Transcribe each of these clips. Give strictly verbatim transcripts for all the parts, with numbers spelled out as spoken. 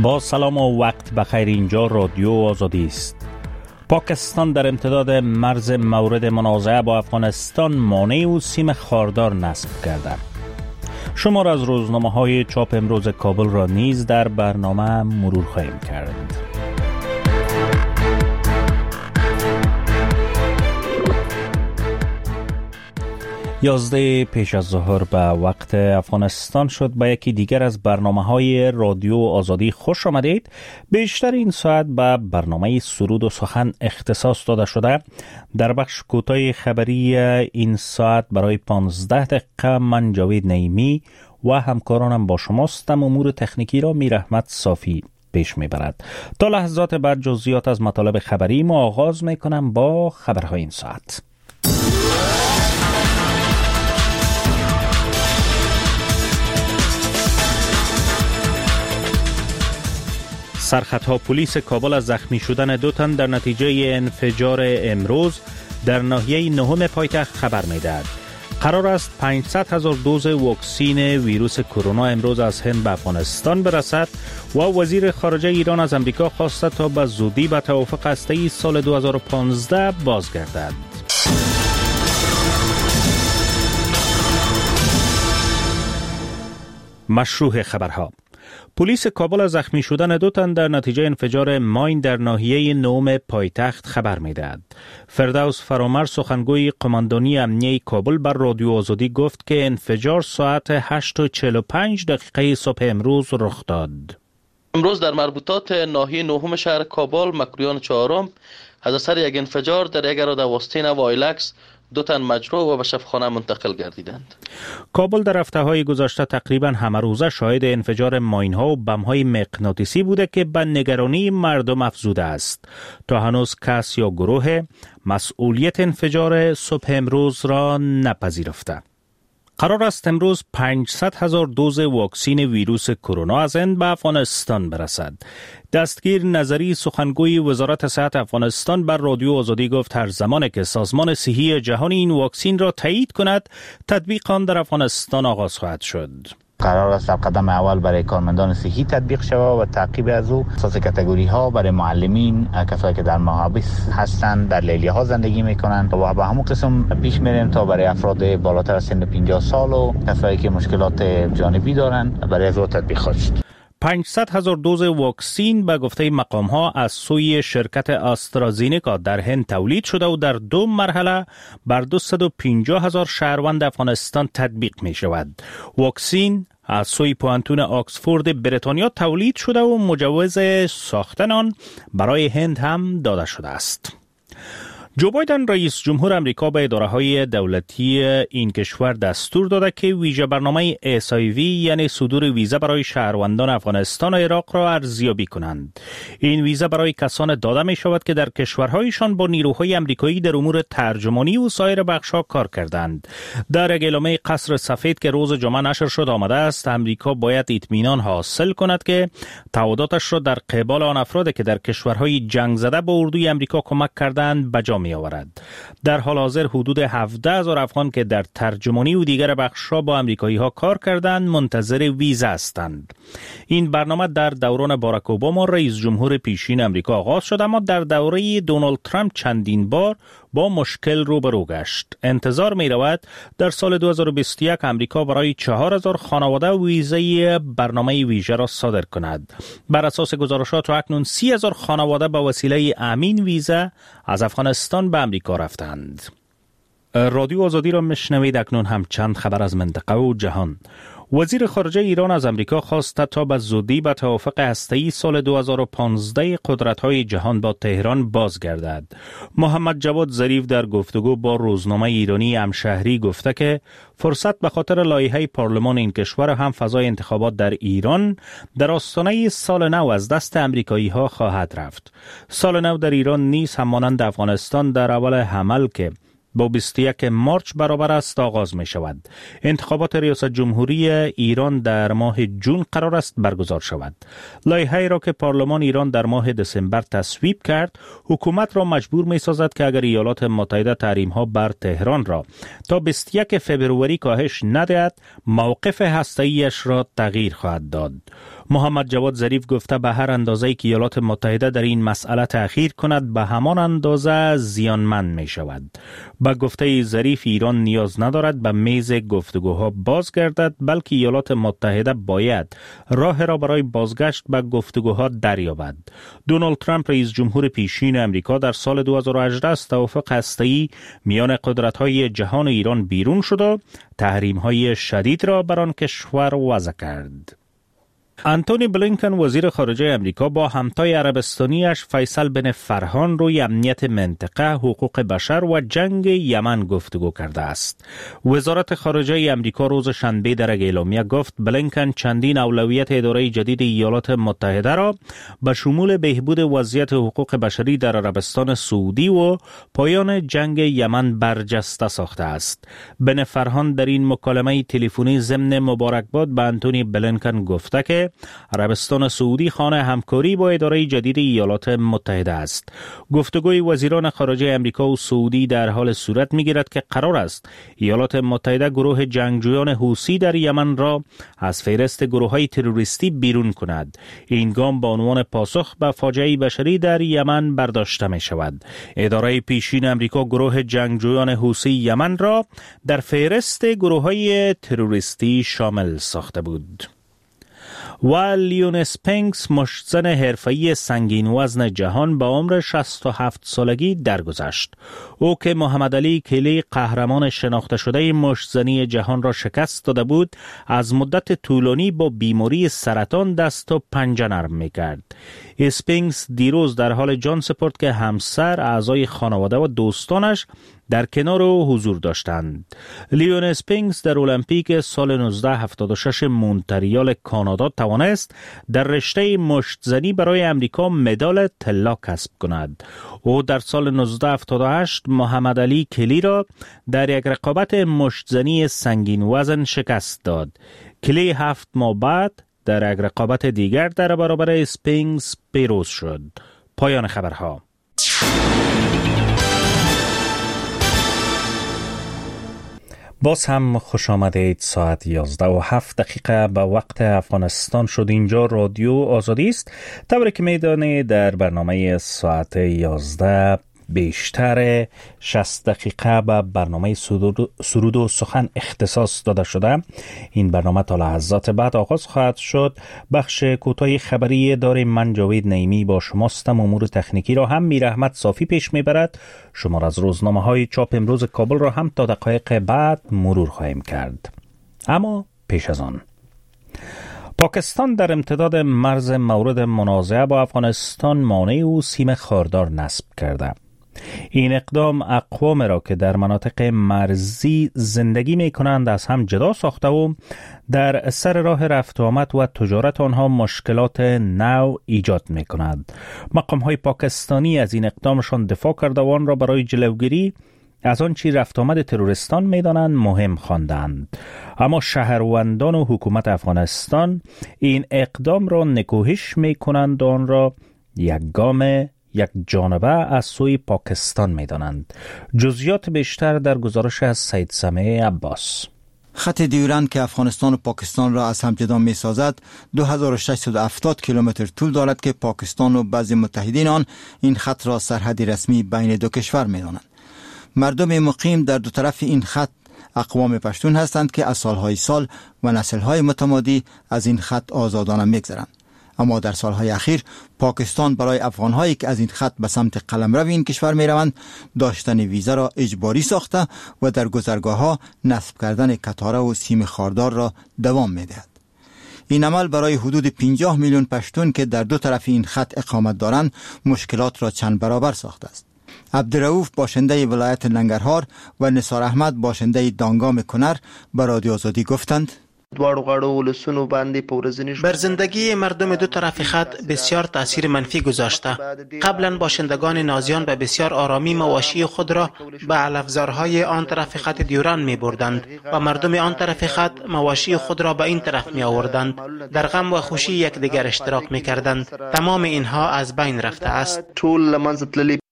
با سلام و وقت بخیر. اینجا رادیو آزادی است. پاکستان در امتداد مرز مورد منازعه با افغانستان مانع و سیم خاردار نصب کرده. شما را از روزنامه‌های چاپ امروز کابل را نیز در برنامه مرور خواهیم کرد. یازده پیش از ظهر به وقت افغانستان شد. به یکی دیگر از برنامه‌های رادیو آزادی خوش آمدید. بیشتر این ساعت به برنامه سرود و سخن اختصاص داده شده. در بخش کوتاه خبری این ساعت برای پانزده دقیقه من جاوید نعیمی و همکارانم با شماستم. امور تکنیکی را میر احمد صافی پیش میبرد. تا لحظات بعد جزئیات از مطالب خبری ما آغاز میکنم با خبرهای این ساعت. سرخطها پلیس کابل از زخمی شدن دو تن در نتیجه انفجار امروز در ناحیه نهم پایتخت خبر می‌دهد. قرار است پانصد هزار دوز واکسین ویروس کرونا امروز از هند به افغانستان برسد و وزیر خارجه ایران از امریکا خواسته تا به زودی به توافق هسته‌ای سال دو هزار و پانزده بازگردد. مشروع خبرها. پلیس کابل از زخمی شدن دو تن در نتیجه انفجار ماین در ناحیه نهم پایتخت خبر می‌دهد. فردوس فرامرز سخنگوی قماندانی امنیه کابل بر رادیو آزادی گفت که انفجار ساعت هشت و چهل و پنج دقیقه صبح امروز رخ داد. امروز در مربوطات ناحیه نهم شهر کابل مکرویان چهارم از اثر یک انفجار در یک اراده واستین وایلکس دو تن مجروح و به شفاخانه منتقل گردیدند. کابل در هفته‌های گذشته تقریباً همه روزه شاهد انفجار ماین‌ها و بم‌های مغناطیسی بوده که به نگرانی مردم افزوده است. تا هنوز کس یا گروه مسئولیت انفجار صبح امروز را نپذیرفته. قرار است امروز پانصد هزار دوز واکسین ویروس کرونا از هند به افغانستان برسد. دستگیر نظری سخنگوی وزارت صحت افغانستان بر رادیو آزادی گفت هر زمانی که سازمان صحی جهانی این واکسین را تایید کند تطبیق آن در افغانستان آغاز خواهد شد. قرار است در قدم اول برای کارمندان صحی تطبیق شود و تعقیب از او اساس کاتگوری ها برای معلمین، کسایی که در محابس هستند، در لیلی ها زندگی میکنند و به همون قسم پیش میریم تا برای افراد بالاتر از سن پنجاه سال و کسایی که مشکلات جانبی دارند برای از او تطبیق خواهد شد. پانصد هزار دوز واکسین به گفته مقام ها از سوی شرکت آسترازینکا در هند تولید شده و در دو مرحله بر دویست و پنجاه هزار شهروند افغانستان تطبیق می شود. واکسین از سوی پوانتون آکسفورد بریتانیا تولید شده و مجوز ساختن آن برای هند هم داده شده است. جو بایدن رئیس جمهور امریکا به اداره‌های دولتی این کشور دستور داده که ویژه برنامه اس آی وی یعنی صدور ویزا برای شهروندان افغانستان و عراق را ارزیابی کنند. این ویزا برای کسان داده می شود که در کشورهایشان با نیروهای امریکایی در امور ترجمانی و سایر بخش‌ها کار کردند. در یک اعلامیه قصر سفید که روز جمعه نشر شد آمده است امریکا باید اطمینان حاصل کند که تعهداتش را در قبال آن افرادی که در کشورهای جنگ زده به اردوی امریکا کمک کردند بجا می آورد. در حال حاضر حدود هفده هزار افغان که در ترجمانی و دیگر بخش‌ها با امریکایی ها کار کردند منتظر ویزا هستند. این برنامه در دوران باراک اوباما رئیس جمهور پیشین امریکا آغاز شد اما در دوره دونالد ترامپ چندین بار با مشکل روبرو گشت. انتظار می رود در سال دو هزار و بیست و یک امریکا برای چهار هزار خانواده ویزای برنامه ویژه را صادر کند. بر اساس گزارشات اکنون سی هزار خانواده با وسیله امین ویزا از افغانستان به امریکا رفتند. رادیو آزادی را میشنوید. اکنون هم چند خبر از منطقه و جهان. وزیر خارجه ایران از امریکا خواسته تا به زودی به توافق هسته‌ای سال دو هزار و پانزده قدرت‌های جهان با تهران بازگردد. محمد جواد ظریف در گفتگو با روزنامه ایرانی همشهری گفته که فرصت به خاطر لایحه پارلمان این کشور هم فضای انتخابات در ایران در آستانه سال نو از دست امریکایی‌ها خواهد رفت. سال نو در ایران نیز همانند افغانستان در اول حمل که با بیست و یک مارچ برابر است آغاز می شود. انتخابات ریاست جمهوری ایران در ماه جون قرار است برگزار شود. لایحه‌ای را که پارلمان ایران در ماه دسامبر تصویب کرد، حکومت را مجبور می سازد که اگر ایالات متحده تحریم‌ها بر تهران را تا بیست و یک فوریه کاهش ندهد، موقف هسته‌ایش را تغییر خواهد داد. محمد جواد ظریف گفته به هر اندازه‌ای که ایالات متحده در این مسئله تأخیر کند به همان اندازه زیانمند می شود. با گفته ظریف ایران نیاز ندارد به میز گفتگوها بازگردد، بلکه ایالات متحده باید راه را برای بازگشت به گفتگوها دریابد. دونالد ترامپ رئیس جمهور پیشین امریکا در سال دو هزار و هجده از توافق هسته‌ای میان قدرت‌های جهان ایران بیرون شد و تحریم‌های شدید را بر آن کشور وضع کرد. انتونی بلینکن وزیر خارجه امریکا با همتای عربستانیش فیصل بن فرحان روی امنیت منطقه، حقوق بشر و جنگ یمن گفتگو کرده است. وزارت خارجه امریکا روز شنبه در اعلامیه گفت بلینکن چندین اولویت اداره جدید ایالات متحده را به شمول بهبود وضعیت حقوق بشری در عربستان سعودی و پایان جنگ یمن برجسته ساخته است. بن فرحان در این مکالمه تلفنی ضمن مبارکباد به انتونی بلینکن گفته که عربستان سعودی خانه همکاری با اداره جدید ایالات متحده است. گفتگوی وزیران خارجه امریکا و سعودی در حال صورت می‌گیرد که قرار است ایالات متحده گروه جنگجویان حوثی در یمن را از فهرست گروه‌های تروریستی بیرون کند. این گام به عنوان پاسخ به فاجعه بشری در یمن برداشته می‌شود. اداره پیشین امریکا گروه جنگجویان حوثی یمن را در فهرست گروه‌های تروریستی شامل ساخته بود. و لیون اسپینکس مشتزن حرفه‌ای سنگین وزن جهان با عمر شصت و هفت سالگی درگذشت. او که محمد علی کلی قهرمان شناخته شده مشتزنی جهان را شکست داده بود، از مدت طولانی با بیماری سرطان دست و پنجه نرم می‌کرد. اسپینکس دیروز در حال جان سپرد که همسر، اعضای خانواده و دوستانش در کنار او حضور داشتند. لیون اسپینکس در المپیک سال نوزده هفتاد و شش مونتریال کانادا توانست در رشته مشتزنی برای امریکا مدال طلا کسب کند. او در سال نوزده هفتاد و هشت محمد علی کلی را در یک رقابت مشتزنی سنگین وزن شکست داد. کلی هفت ماه بعد در یک رقابت دیگر در برابر اسپینکس پیروز شد. پایان خبرها. باز هم خوش آمدید. ساعت یازده و هفت دقیقه به وقت افغانستان شد. اینجا رادیو آزادی است. طوری که میدانید در برنامه ساعت یازده بیشتر شصت دقیقه به برنامه سرود و سخن اختصاص داده شده. این برنامه تا لحظات بعد آغاز خواهد شد. بخش کوتاه خبری داریم. من جاوید نعیمی با شماستم. امور تکنیکی را هم میر احمد صافی پیش میبرد. شمار از روزنامه های چاپ امروز کابل را هم تا دقایق بعد مرور خواهیم کرد. اما پیش از آن، پاکستان در امتداد مرز مورد منازعه با افغانستان مانع و سیم خاردار نصب کرده. این اقدام اقوام را که در مناطق مرزی زندگی می کنند از هم جدا ساخته و در سر راه رفت و آمد و تجارت آنها مشکلات نو ایجاد می کند. مقام های پاکستانی از این اقدامشان دفاع کرده و آن را برای جلوگیری از آن چی رفت آمد تروریستان می دانند مهم خواندند. اما شهروندان و حکومت افغانستان این اقدام را نکوهش می کنند و آن را یک گام یک جانبه از سوی پاکستان می دانند. جزئیات بیشتر در گزارش از سید سمیع عباس. خط دیورند که افغانستان و پاکستان را از هم جدا می سازد دو هزار و ششصد و هفتاد کیلومتر طول دارد که پاکستان و بعضی متحدین آن این خط را سرحد رسمی بین دو کشور می دانند. مردم مقیم در دو طرف این خط اقوام پشتون هستند که از سالهای سال و نسلهای متمادی از این خط آزادانه می گذرند. اما در سالهای اخیر پاکستان برای افغانهایی که از این خط به سمت قلمرو این کشور می روند داشتن ویزا را اجباری ساخته و در گذرگاه‌ها نصب کردن کتاره و سیم خاردار را دوام می دهد. این عمل برای حدود پنجاه میلیون پشتون که در دو طرف این خط اقامت دارند مشکلات را چند برابر ساخته است. عبدالرؤوف باشنده ولایت ننگرهار و نثار احمد باشنده دانگام کنر به رادیو آزادی گفتند دواړو غاړو ولسونو باندې په ورځني بر زندگی مردم دو طرف خط بسیار تاثیر منفی گذاشته. قبلا باشندگان نازیان به بسیار آرامی مواشی خود را به علفزارهای آن طرف خط دیوران می بردند و مردم آن طرف خط مواشی خود را به این طرف می آوردند. در غم و خوشی یکدیگر اشتراک می کردند. تمام اینها از بین رفته است. ټول لمنځه تللي.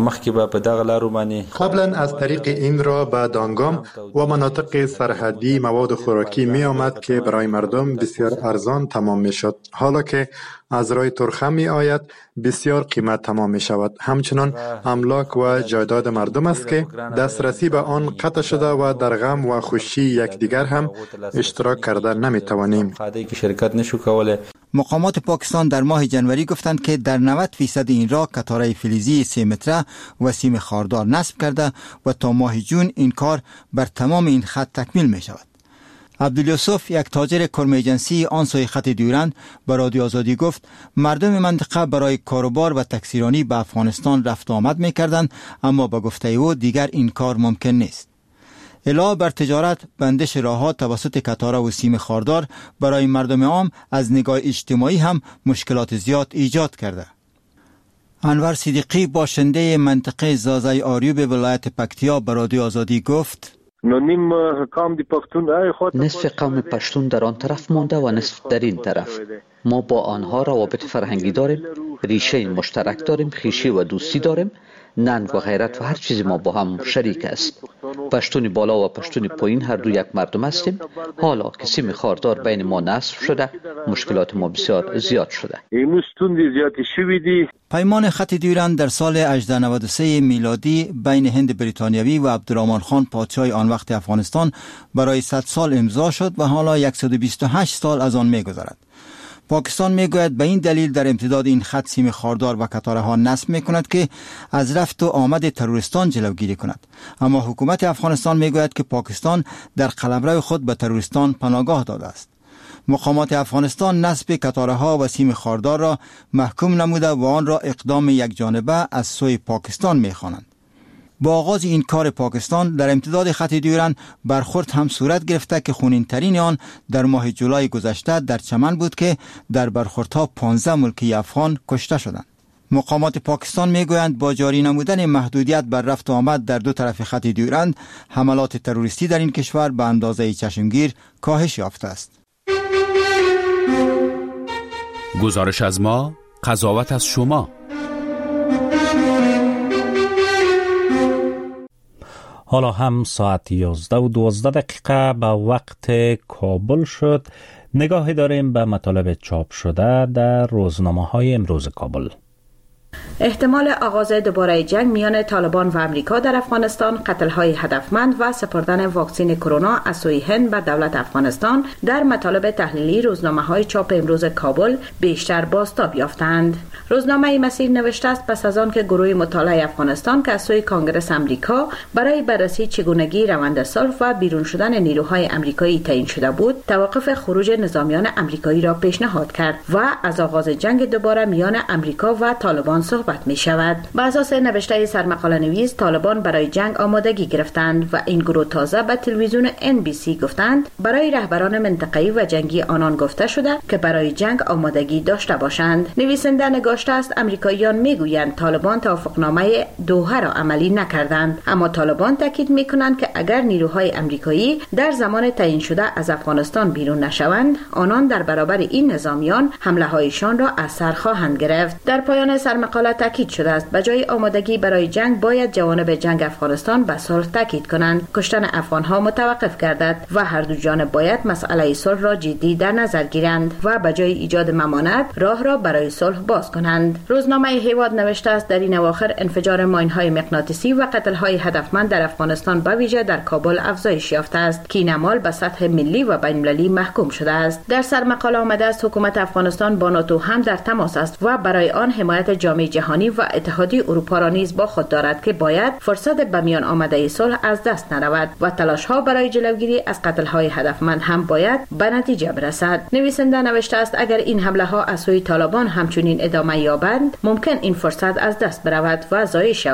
مخکې به په دغه لارو باندې قبلا از طریق این راه به دانگام و مناطق سرحدی مواد خوراکی می آمد که برای مردم بسیار ارزان تمام می شد. حالا که از راه ترخم می آید بسیار قیمت تمام می شود. همچنان املاک و جایداد مردم است که دسترسی به آن قطع شده و در غم و خوشی یکدیگر هم اشتراک کرده نمی توانیم. مقامات پاکستان در ماه جنوری گفتند که در نود فیصد این راه قطاره فلزی سه متره و سیم خاردار نصب کرده و تا ماه جون این کار بر تمام این خط تکمیل می شود. عبدالیوسف، یک تاجر کرم ایجنسی آن سوی خط دیورند، به رادیو آزادی گفت مردم منطقه برای کاروبار و تکثیرانی به افغانستان رفت آمد می کردند، اما به گفته او دیگر این کار ممکن نیست. علاوه بر تجارت، بندش راه‌ها توسط قطاره و سیم خاردار برای مردم عام از نگاه اجتماعی هم مشکلات زیاد ایجاد کرده. انور صدیقی، باشنده منطقه زازای آریوب ولایت پکتیا، به رادیو آزادی گفت نصف قوم پشتون در آن طرف مانده و نصف در این طرف. ما با آنها روابط فرهنگی داریم، ریشه مشترک داریم، خویشی و دوستی داریم. ننگ و غیرت و هر چیزی ما با هم شریک است. پشتون بالا و پشتون پایین هر دو یک مردم هستیم. حالا که سیم خاردار بین ما نصب شده، مشکلات ما بسیار زیاد شده. پیمان خط دیورند در سال هجده نود و سه میلادی بین هند بریتانیوی و عبدالرحمن خان پادشاه آن وقت افغانستان برای صد سال امضا شد و حالا صد و بیست و هشت سال از آن می‌گذرد. پاکستان میگوید به این دلیل در امتداد این خط سیم خاردار و قطاره ها نصب میکند که از رفت و آمد تروریستان جلوگیری کند، اما حکومت افغانستان میگوید که پاکستان در قلمرو خود به تروریستان پناهگاه داده است. مقامات افغانستان نصب قطاره ها و سیم خاردار را محکوم نموده و آن را اقدام یک جانبه از سوی پاکستان میخوانند. با آغاز این کار پاکستان در امتداد خط دیورند برخورد هم صورت گرفته که خونین ترین آن در ماه جولای گذشته در چمن بود که در برخوردها پانزده ملکی افغان کشته شدند. مقامات پاکستان میگویند با جاری نمودن محدودیت بر رفت و آمد در دو طرف خط دیورند، حملات تروریستی در این کشور به اندازه چشمگیر کاهش یافته است. گزارش از ما، قضاوت از شما. حالا هم ساعت یازده و دوازده دقیقه به وقت کابل شد. نگاهی داریم به مطالب چاپ شده در روزنامه‌های امروز کابل. احتمال آغاز دوباره جنگ میان طالبان و امریکا در افغانستان، قتل‌های هدفمند و سپردن واکسن کرونا از سوی هند به دولت افغانستان در مطالب تحلیلی روزنامه‌های چاپ امروز کابل بیشتر بازتاب یافتند. روزنامه مسیر نوشته است پس از آن که گروه مطالعه افغانستان که از سوی کنگره امریکا برای بررسی چگونگی روند صلح و بیرون شدن نیروهای امریکایی تعیین شده بود، توقف خروج نظامیان امریکایی را پیشنهاد کرد و از آغاز جنگ دوباره میان امریکا و طالبان صحبت می شود. بر اساس نوشته سرمقاله نویس، طالبان برای جنگ آمادگی گرفتند و این گروه تازه به تلویزیون ان بی سی گفتند برای رهبران منطقه‌ای و جنگی آنان گفته شده که برای جنگ آمادگی داشته باشند. نویسنده نگاشته است امریکاییان میگویند طالبان توافقنامه دوحه را عملی نکردند، اما طالبان تاکید میکنند که اگر نیروهای امریکایی در زمان تعیین شده از افغانستان بیرون نشوند، آنان در برابر این نظامیان حمله هایشان را از سر خواهند گرفت. در پایان سرمقاله تاکید شده است به جای آمادگی برای جنگ باید جوانب جنگ افغانستان به صلح تاکید کنند، کشتن افغانها متوقف گردد و هر دو جانب باید مسئله صلح را جدی در نظر گیرند و به جای ایجاد ممانعت راه را برای صلح باز کنند. روزنامه هیواد نوشته است در این اواخر انفجار ماین‌های مغناطیسی و قتل‌های هدفمند در افغانستان به ویژه در کابل افزایش یافته است که این اعمال به سطح ملی و بین‌المللی محکوم شده است. در سرمقاله آمده است حکومت افغانستان با ناتو هم در تماس است و برای آن حمایت جامعه جهانی و اتحادیه اروپا را نیز با خود دارد که باید فرصت به میان آمده صلح از دست نرود و تلاش‌ها برای جلوگیری از قتل‌های هدفمند هم باید به نتیجه برسد. نویسنده نوشته است اگر این حمله‌ها از سوی طالبان همچنین ادامه یابند، ممکن این فرصت از دست برود و ضایع شود.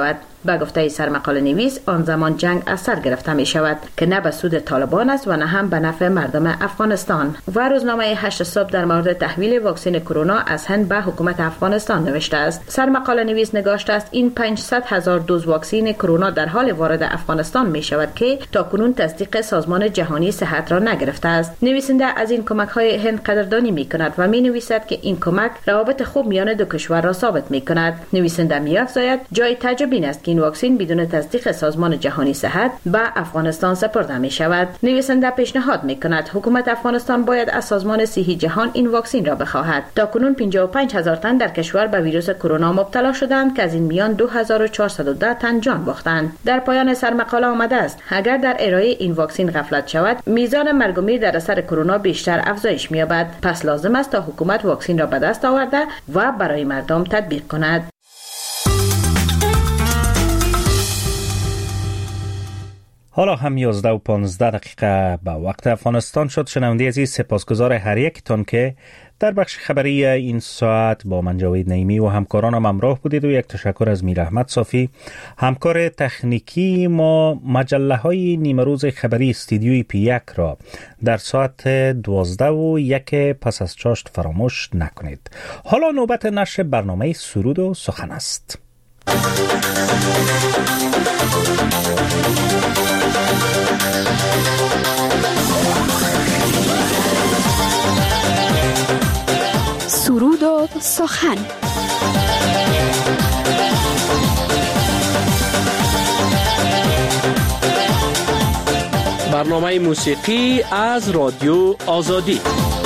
به گفته سرمقاله نویس آن زمان جنگ از سر گرفته می شود که نه به سود طالبان است و نه هم به نفع مردم افغانستان. و روزنامه هشت صبح در مورد تحویل واکسن کرونا از هند به حکومت افغانستان نوشته است. سرمقاله نویس نگاشته است این پانصد هزار دوز واکسن کرونا در حال وارد افغانستان می شود که تاکنون تصدیق سازمان جهانی صحت را نگرفته است. نویسنده از این کمک های هند قدردانی می کند و می نویسد که این کمک روابط خوب میان دو کشور را ثابت می کند. نویسنده می افزاید جای تعجب این است که این واکسن بدون تصدیق سازمان جهانی صحت به افغانستان سپرده می شود. نویسنده پیشنهاد می کند حکومت افغانستان باید از سازمان صحی جهان این واکسن را بخواهد. تاکنون پنجاه و پنج هزار تن در کشور به ویروس کرونا مبتلا شدند که از این میان دو هزار و چهارصد و ده تن جان باختند. در پایان سرمقاله آمده است اگر در ارائه این واکسن غفلت شود میزان مرگ و میر در اثر کرونا بیشتر افزایش می‌یابد. پس لازم است تا حکومت واکسن را به دست آورده و برای مردم تطبیق کند. حالا هم یازده و پانزده دقیقه به وقت افغانستان شد. شنونده عزیز، سپاسگزار هر یکتان که در بخش خبری این ساعت با من جاوید نعیمی و همکارانم همراه بودید و یک تشکر از میر احمد صافی همکار تکنیکی ما. مجله های نیمه روز خبری استودیوی پی یک را در ساعت دوازده و یک پس از چاشت فراموش نکنید. حالا نوبت نشر برنامه سرود و سخن است. سرود و سخن. برنامه موسیقی از رادیو آزادی.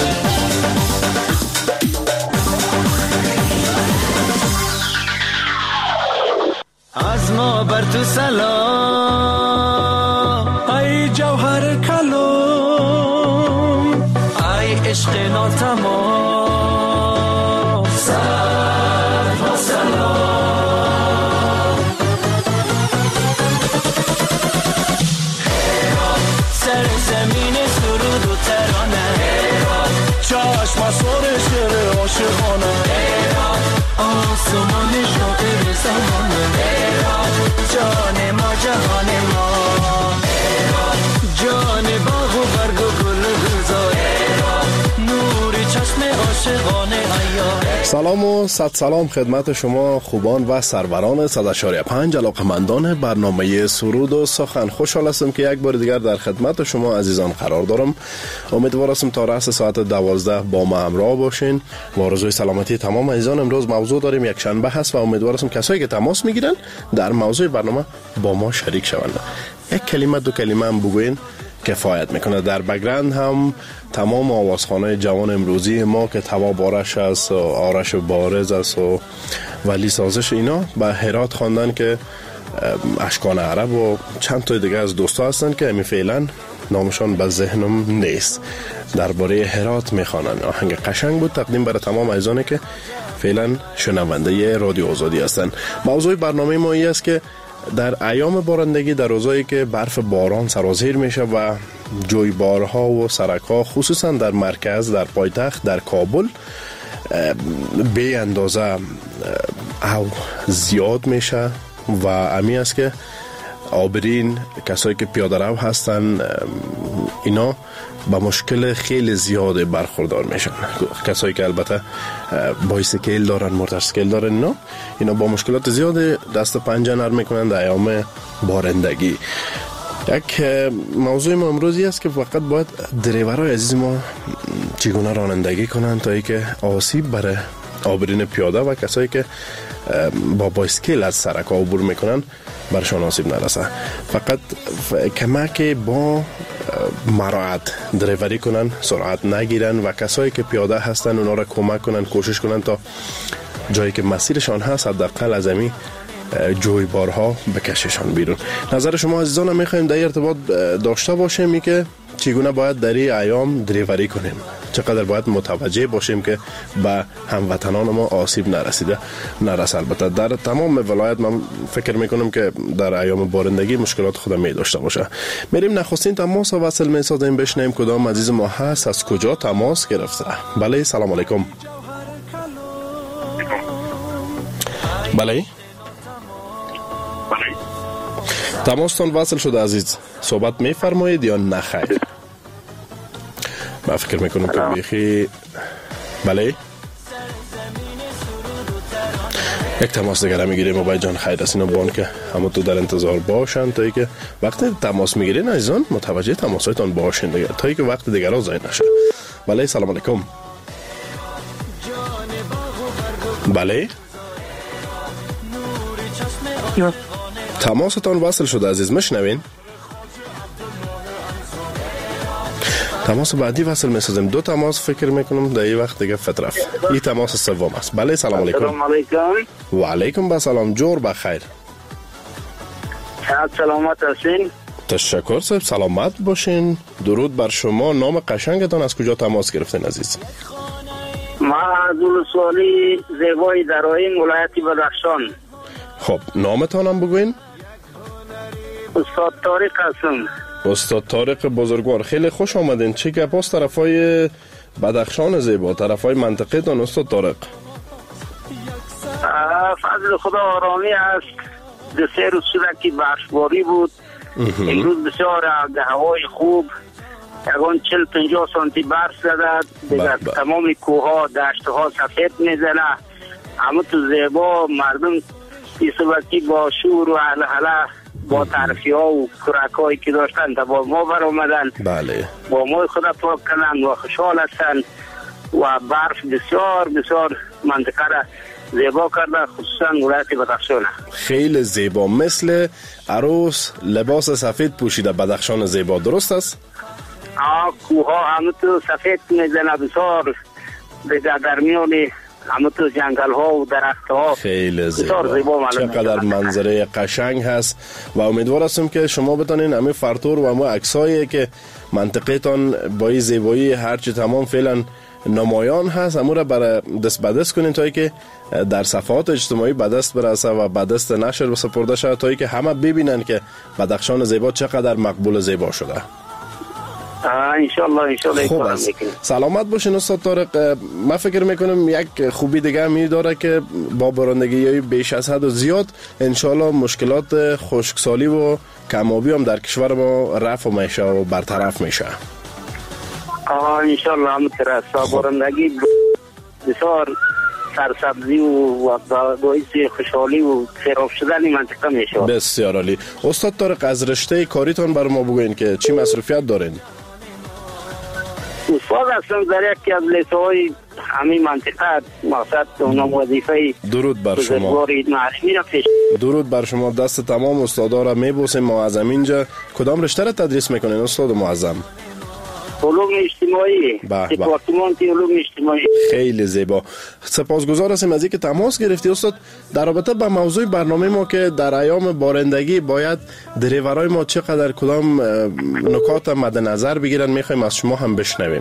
از ما بر تو سلام ای جوهر کلام ای عشق ناتمام سلام و سلام سر زمین سرود و ترانه چشم سر شعر عاشقانه آسمان شاعر زمانه جان ما جهان ما جان باغ و برگ و گل و گلزار نور چشم عاشقانه ایار. سلام و صد سلام خدمت شما خوبان و سروران صد و پنج علاقمندان برنامه سرود و سخن. خوشحال هستم که یک بار دیگر در خدمت شما عزیزان قرار دارم. امیدوار هستم تا رأس ساعت دوازده با ما همراه باشین. با آرزوی سلامتی تمام عزیزان امروز موضوع داریم، یک شنبه هست و امیدوار هستم کسایی که تماس میگیرن در موضوع برنامه با ما شریک شوند. یک کلمه دو کلمه هم بگوین کفایت میکنه. در بگرند هم تمام آوازخانه جوان امروزی ما که تواب آرش است و آرش بارز است و ولی سازش اینا به هرات خواندن که اشکان عرب و چند تا دیگه از دوستا هستن که همی فعلا نامشان به ذهنم نیست. درباره هرات میخوانن. آهنگ قشنگ بود تقدیم برای تمام عزیزانی که فعلا شنونده رادیو آزادی هستن. موضوع برنامه ما این است که در ایام بارندگی، در روزایی که برف باران سرازیر میشه و جویبارها و سرک‌ها خصوصا در مرکز، در پایتخت، در کابل به اندازه او زیاد میشه و امی است که آبرین، کسایی که پیاده رو هستن، اینا با مشکل خیلی زیاده برخوردار میشن. کسایی که البته بایسیکل دارن، موتورسیکل دارن، اینا اینا با مشکلات زیاده دست پنجه نرم میکنن در ایام بارندگی. یک موضوع ما امروزی است که فقط باید دریورای عزیز ما چگونه رانندگی کنن تا ای که آسیب برای آبرین پیاده و کسایی که با بایسکل از سرک عبور میکنن برشان آسیب نرسه. فقط کمک با مراعات دریوری کنن، سرعت نگیرن و کسایی که پیاده هستن اونا را کمک کنن، کوشش کنن تا جایی که مسیرشان هست حداقل از امی جویبارها بکششان بیرون. نظر شما عزیزان میخوایم در ارتباط داشته باشیم ای که چگونه باید در این ایام دریوری کنیم، چقدر باید متوجه باشیم که به هموطنان ما آسیب نرسیده نرسه. البته در تمام ولایت من فکر میکنم که در ایام بارندگی مشکلات خود می داشته باشه. میریم نخستین تماس و وصل میسازیم، بشنیم کدام عزیز ما هست، از کجا تماس گرفته. بله سلام علیکم. تماستان وصل شده عزیز، صحبت میفرمایید یا نه خیر؟ من فکر میکنم که بیخی بله یک تماس دیگر میگیریم. موبایل جان خیر است، اینا بان که همه تو در انتظار باشن تا ای که وقتی تماس میگیرین عزیزان متوجه تماسایتان باشین دیگه، تا ای که وقت دیگر ها ضایع نشه. بله سلام علیکم. بله تماستان وصل شده عزیز، مشنوین؟ تماس بعدی وصل میسازیم. دو تماس فکر میکنم در این وقت دیگه فترف. این تماس سوم است. بله سلام علیکم. سلام علیکم. و علیکم با سلام. جور بخیر. سلامت هستین؟ تشکر صاحب، سلامت باشین. درود بر شما. نام قشنگتان از کجا تماس گرفتین عزیز؟ ما از ولسوالی زیبای درائین ولایت بدخشان. خب نامتانم بگوین؟ استاد طارق هستم. استاد طارق بزرگوار، خیلی خوش آمدین. چه گپ است طرفای بدخشان زیبا، طرفای منطقه تان استاد طارق؟ فضل خدا آرامی است. دو سه روز شده که برفباری بود. امروز بسیار هوای خوب، یکان چل پنجاه سانتی برف زده دیگر. تمام کوها دشت ها سفید میزنه، همه تو زیبا. مردم این صبحی با شور و هلهله با تعرفی ها و کرک هایی که داشتن تا با ما بر آمدن. بله. با ما خدا پاک کنن و خوشحال هستن و برف بسیار بسیار منطقه را زیبا کرده، خصوصا ولایت بدخشان. خیلی زیبا، مثل عروس لباس سفید پوشیده بدخشان زیبا، درست است؟ آه کوها همه تو سفید میزنه بسیار دیگر در میان همه تو جنگل ها و درخت ها. خیلی زیبا، چقدر منظره قشنگ هست و امیدوار هستم که شما بتانین همه فرتور و همه عکسایی که منطقه تان با این زیبایی هرچی تمام فعلا نمایان هست همون را برای دست بدست کنین تا ای که در صفحات اجتماعی بدست برسه و بدست نشر بسپرده شد تا ای که همه ببینن که بدخشان زیبا چقدر مقبول زیبا شده. انشالله انشالله. خوب است، سلامت باشین استاد طارق. من فکر میکنم یک خوبی دیگه هم داره که با بارندگی بیش از حد و زیاد انشالله مشکلات خشکسالی و کمابی هم در کشور ما رفع میشه و برطرف میشه. آه انشالله همونطور است. بارندگی بسیار سرسبزی و باعث خوشحالی و خراب شدن منطقه میشه. بسیار عالی. استاد طارق از رشته کاریتان بر ما بگوین که چی مصروفیت دارین؟ استاد هستم در یکی از لیسه های همین منطقه، مقصد اونم وظیفه درود بر شما. درود بر شما. دست تمام استادا را میبوسیم. ما از اینجا کدام رشته را تدریس میکنین استاد معظم؟ علوم اجتماعی، دپارتمان علوم اجتماعی. خیلی زیبا، سپاسگزار هستیم از اینکه تماس گرفتی استاد. در رابطه با موضوع برنامه ما که در ایام بارندگی باید دریورای ما چقدر کدام نکات مد نظر بگیرن میخوایم از شما هم بشنویم.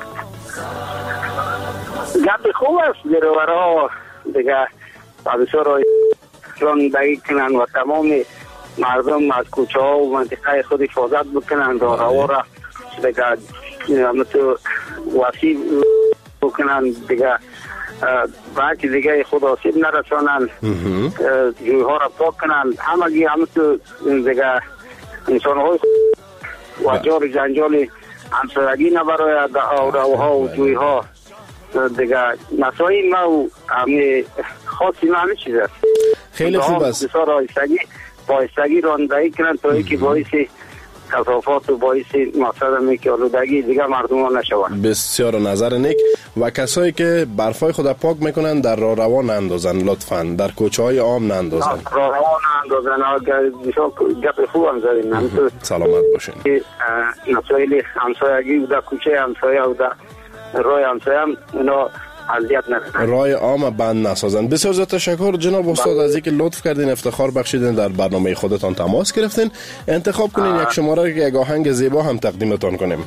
گپ خوب است، دریورها دیگه بسیار راندگی کنن و تمام مردم از کوچه ها و منطقه خود حفاظت بکنن، راه روا را دیگه مثل وسیع بکنن دیگه، باقی دیگه خود آسیب نرسانن، جوی ها را پاک کنن، همگی همه تو دیگه انسان های و جار جنجال همسایگی نبراید آوراوها و جوی ها دیگه. مسائل ما و همه خاصی ما همه چیز است. خیلی خوب است. بسیار آیستگی بایستگی راندهی کنن تا ای که باعث کثافات و باعث مقصد می که آلودگی دیگه مردم ها نشوند. بسیار نظر نیک. و کسایی که برفای خود پاک میکنن در راه روا ناندازن لطفاً، در کوچه های عام ناندازن. راه روا ناندازن. گپ خوب هم زدین. سلامت باشین. مسائل همسایگی و در کوچه همسایه و در راه همسایه هم اینا اذیت نکنن، راه عام بند نسازن. بسیار زیاد تشکر جناب استاد از اینکه لطف کردین، افتخار بخشیدین، در برنامه خودتان تماس گرفتین. انتخاب کنین یک شماره یک آهنگ زیبا هم تقدیمتان کنیم.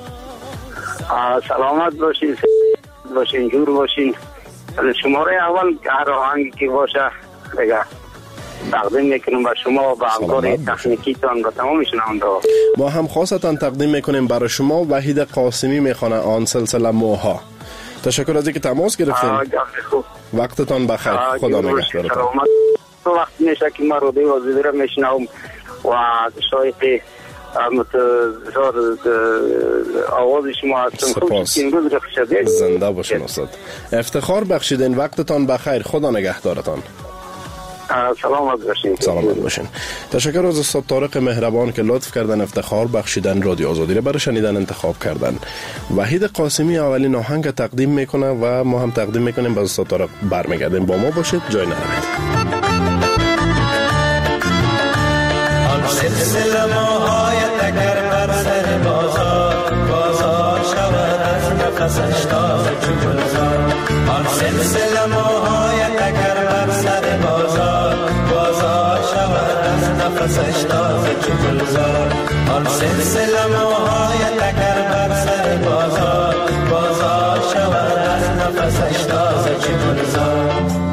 سلامت باشین، باشین جور باشین. شماره اول هر آهنگی که باشه دیگه تقدیم میکنیم به شما و به همکار تکنیکیتان و تمام شنونده. ما هم خاصتا تقدیم میکنیم برای شما. وحید قاسمی میخوانه آن سلسله موها. تشکر از اینکه تماس گرفتین. وقتتان بخیر. خدا نگهدارتان. وقت میشه که ما رو دی وزیره میشنم و شایق متزار آواز شما هستم. سپاس. زنده باشین استاد. افتخار بخشیدین. وقتتان بخیر. خدا نگهدارتان. سلامت باشین. سلامت باشین. تشکر از استاد طارق مهربان که لطف کردن افتخار بخشیدن رادیو آزادی را برای شنیدن انتخاب کردن. وحید قاسمی اولین آهنگ تقدیم میکنه و ما هم تقدیم میکنیم. با استاد طارق برمیگردیم. با ما باشید، جای نروید. سلسله ماهای تگر بر سر بازار، بازار شود از نفسش تازه چو گلزار. آن سلسله ماهای تگر بر سر بازار، بازار شود از نفسش تازه چو گلزار. آن سلسله ماهای تگر بر سر بازار، بازار شود از نفسش تازه چو گلزار.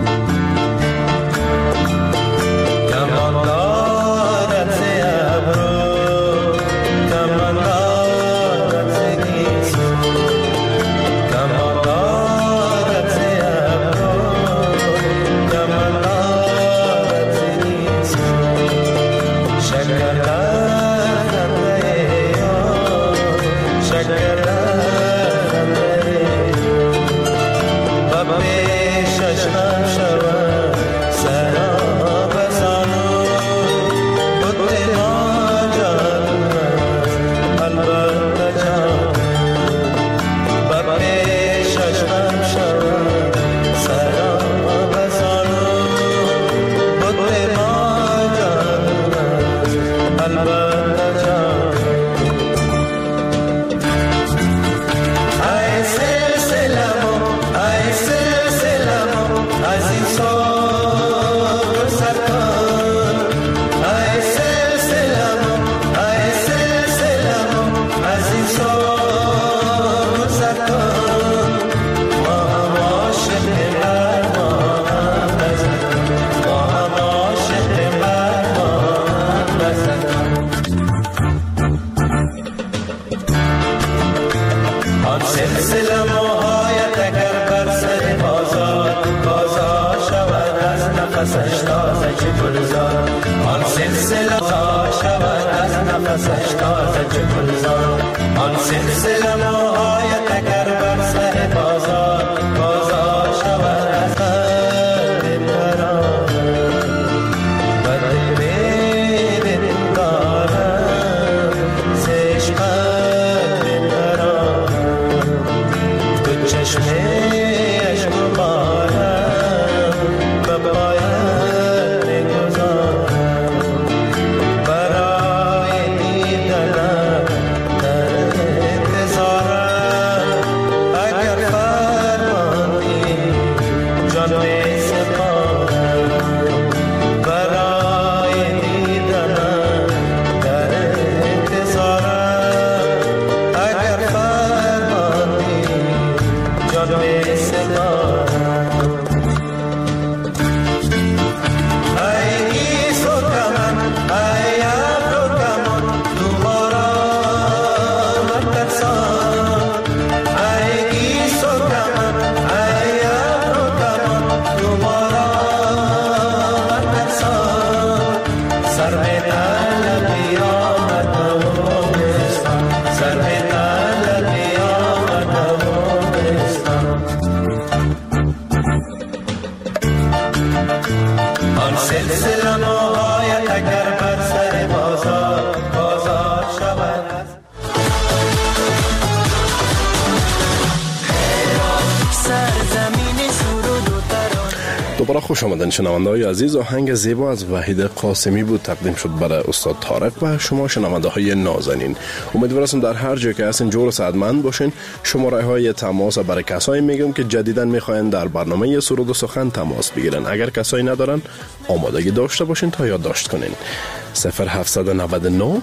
دوباره خوش آمدن شنونده های عزیز. آهنگ زیبا از وحید قاسمی بود، تقدیم شد برای استاد طارق و شما شنونده های نازنین. امیدوارم در هر جای که هستین جور و سعادتمند باشین. شماره های تماس برای کسایی میگم که جدیداً میخواین در برنامه سرود و سخن تماس بگیرن. اگر کسایی ندارن آمادگی داشته باشین تا یادداشت کنین. صفر هفت نه نه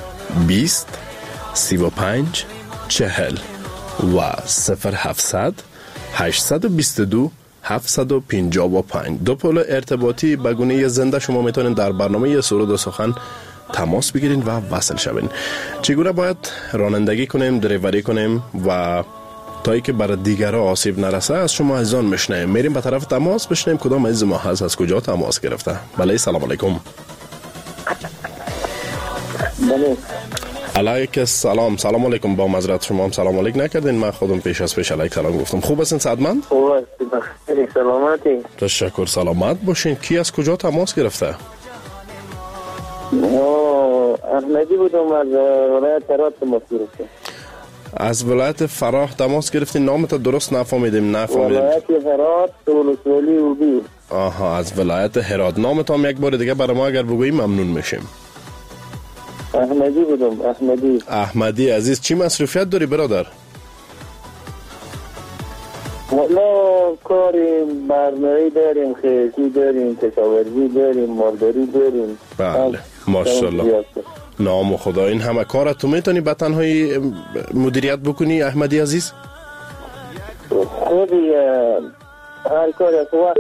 بیست سی و پنج چهل و صفر هفتصد هشتصد و بیست و دو هفتصد و پنجاه و پنج. دو پل ارتباطی به گونه زنده شما میتونین در برنامه سرود و سخن تماس بگیرین و وصل شوین. چگونه باید رانندگی کنیم، دریوری کنیم و تا ای که برای دیگرها آسیب نرسه از شما عزیزان میشنیم. میریم به طرف تماس بشنیم کدام عزیز ما هست، از کجا تماس گرفته. بله سلام علیکم. علیک السلام. سلام علیکم. با معذرت شما هم سلام علیک نکردین، من خودم پیش از پیش علیک سلام گفتم. خوب هستین سعدمند؟ خوب هستید، بخیر، سلامتی؟ تشکر، سلامت باشین. کی از کجا تماس گرفته؟ احمدی بودم از ولایت هرات تماس گرفته. از ولایت فراه تماس گرفتین؟ نامت درست نفهمیدیم. نفهمیدیم. ولایت هرات ولسوالی اوبی. آها، از ولایت هرات. نامت هم یک بار دیگه برای ما اگر بگویی ممنون میشیم. احمدی بودم. احمدی. احمدی عزیز، چی مصروفیت داری برادر؟ والا کاریم، برنامه‌ای داریم، خیلی داریم، کشاورزی داریم، مالداری داریم. بله ماشاءالله. نام خدا. این همه کار تو میتونی به تنهایی مدیریت بکنی احمدی عزیز؟ خودی هر کار از وقت.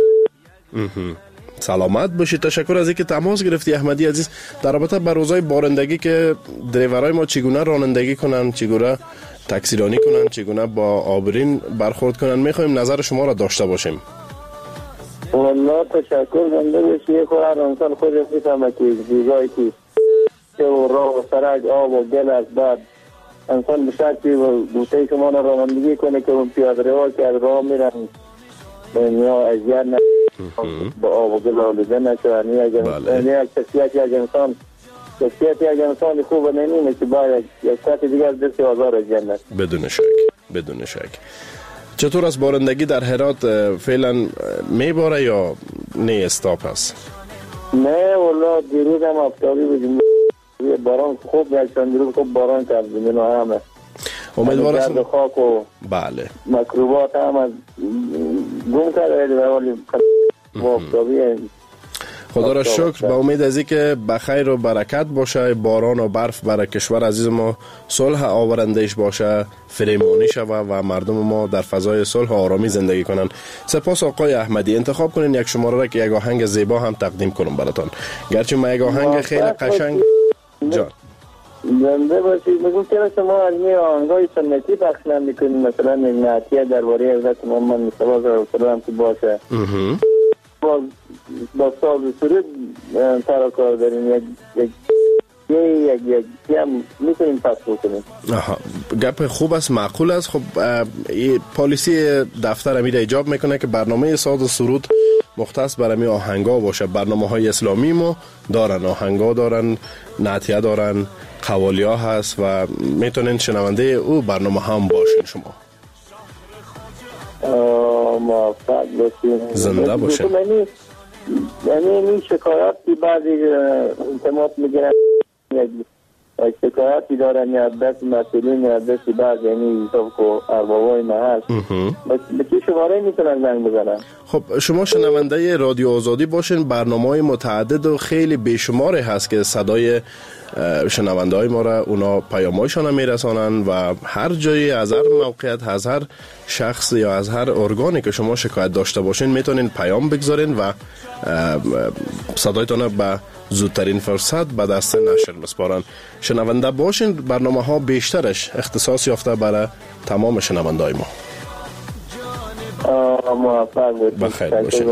سلامت باشی. تشکر از اینکه تماس گرفتی احمدی عزیز. در رابطه با روزهای بارندگی که دریورای ما چگونه رانندگی کنن، چگونه تاکسیرانی کنن، چگونه با آبرین برخورد کنن، میخوایم نظر شما را داشته باشیم. والله تشکر. زنده باشی. خود هر انسان خودش میفهمه که چیزایی که و راه و سرک آب و گل است، بعد انسان به شرطی و دوسته شما را رانندگی کنه که اون پیاده روها که از راه میرن یا اذیت نه با آب و گل آلوده نشون. یعنی یک شخصیت یک انسان شخصیت یک انسان خوب نمینه که باید یک ساعت دیگر دستی آزار جنت. بدون شک، بدون شک. چطور از بارندگی در هرات فعلا میباره یا نه استاپ هست؟ نه والله دیروز هم آفتابی بودیم، باران خوب یک چند روز خوب باران کردیم. اینا همه امیدوار هستم خاک و بله مکروبات هم از گم کرده ولی آفتابی. خدا را شکر. به امید از اینکه بخیر و برکت باشه، باران و برف برای کشور عزیز ما صلح آورندهش باشه، فریمانی شوه و مردم ما در فضای صلح و آرامی زندگی کنن. سپاس آقای احمدی. انتخاب کنین یک شماره را که یک آهنگ زیبا هم تقدیم کنم براتون. گرچه ما یک آهنگ خیلی قشنگ جان زنده باشید. میگم که شما از می آهنگای سنتی پخش نمیکنید، مثلا نعتیه درباره حضرت محمد مصطفی صلی الله علیه و سلم که باشه با با ساز سرود سر کار داریم، یک یک یک یک یک هم میتونیم پس بکنیم. آها، گپ خوب است، معقول است. خب پالیسی دفتر امید ایجاب میکنه که برنامه ساز و سرود مختص برای آهنگا باشه. برنامه های اسلامی ما دارن، آهنگا دارن، نعتیه دارن، قوالیا هست و میتونین شنونده او برنامه هم باشین. شما موفق باشین، زنده باشین. یعنی این شکایت که بعضی انتماط میگیرن، شکایتی دارن یا دست مسئولین یا دست بعض، یعنی حساب که اربابای محل به چه شماره میتونن زنگ بزنن؟ خب شما شنونده رادیو آزادی باشین. برنامه‌های متعدد و خیلی بیشماری هست که صدای شنونده های ما را اونا پیامایشان میرسانن و هر جایی از هر موقعیت، از هر شخص یا از هر ارگانی که شما شکایت داشته باشین میتونین پیام بگذارین و صدایتان به زودترین فرصت به دست نشر بسپارن. شنونده باشین. برنامه ها بیشترش اختصاص یافته برای تمام شنونده های ما. موفق باشین. بخیر باشین.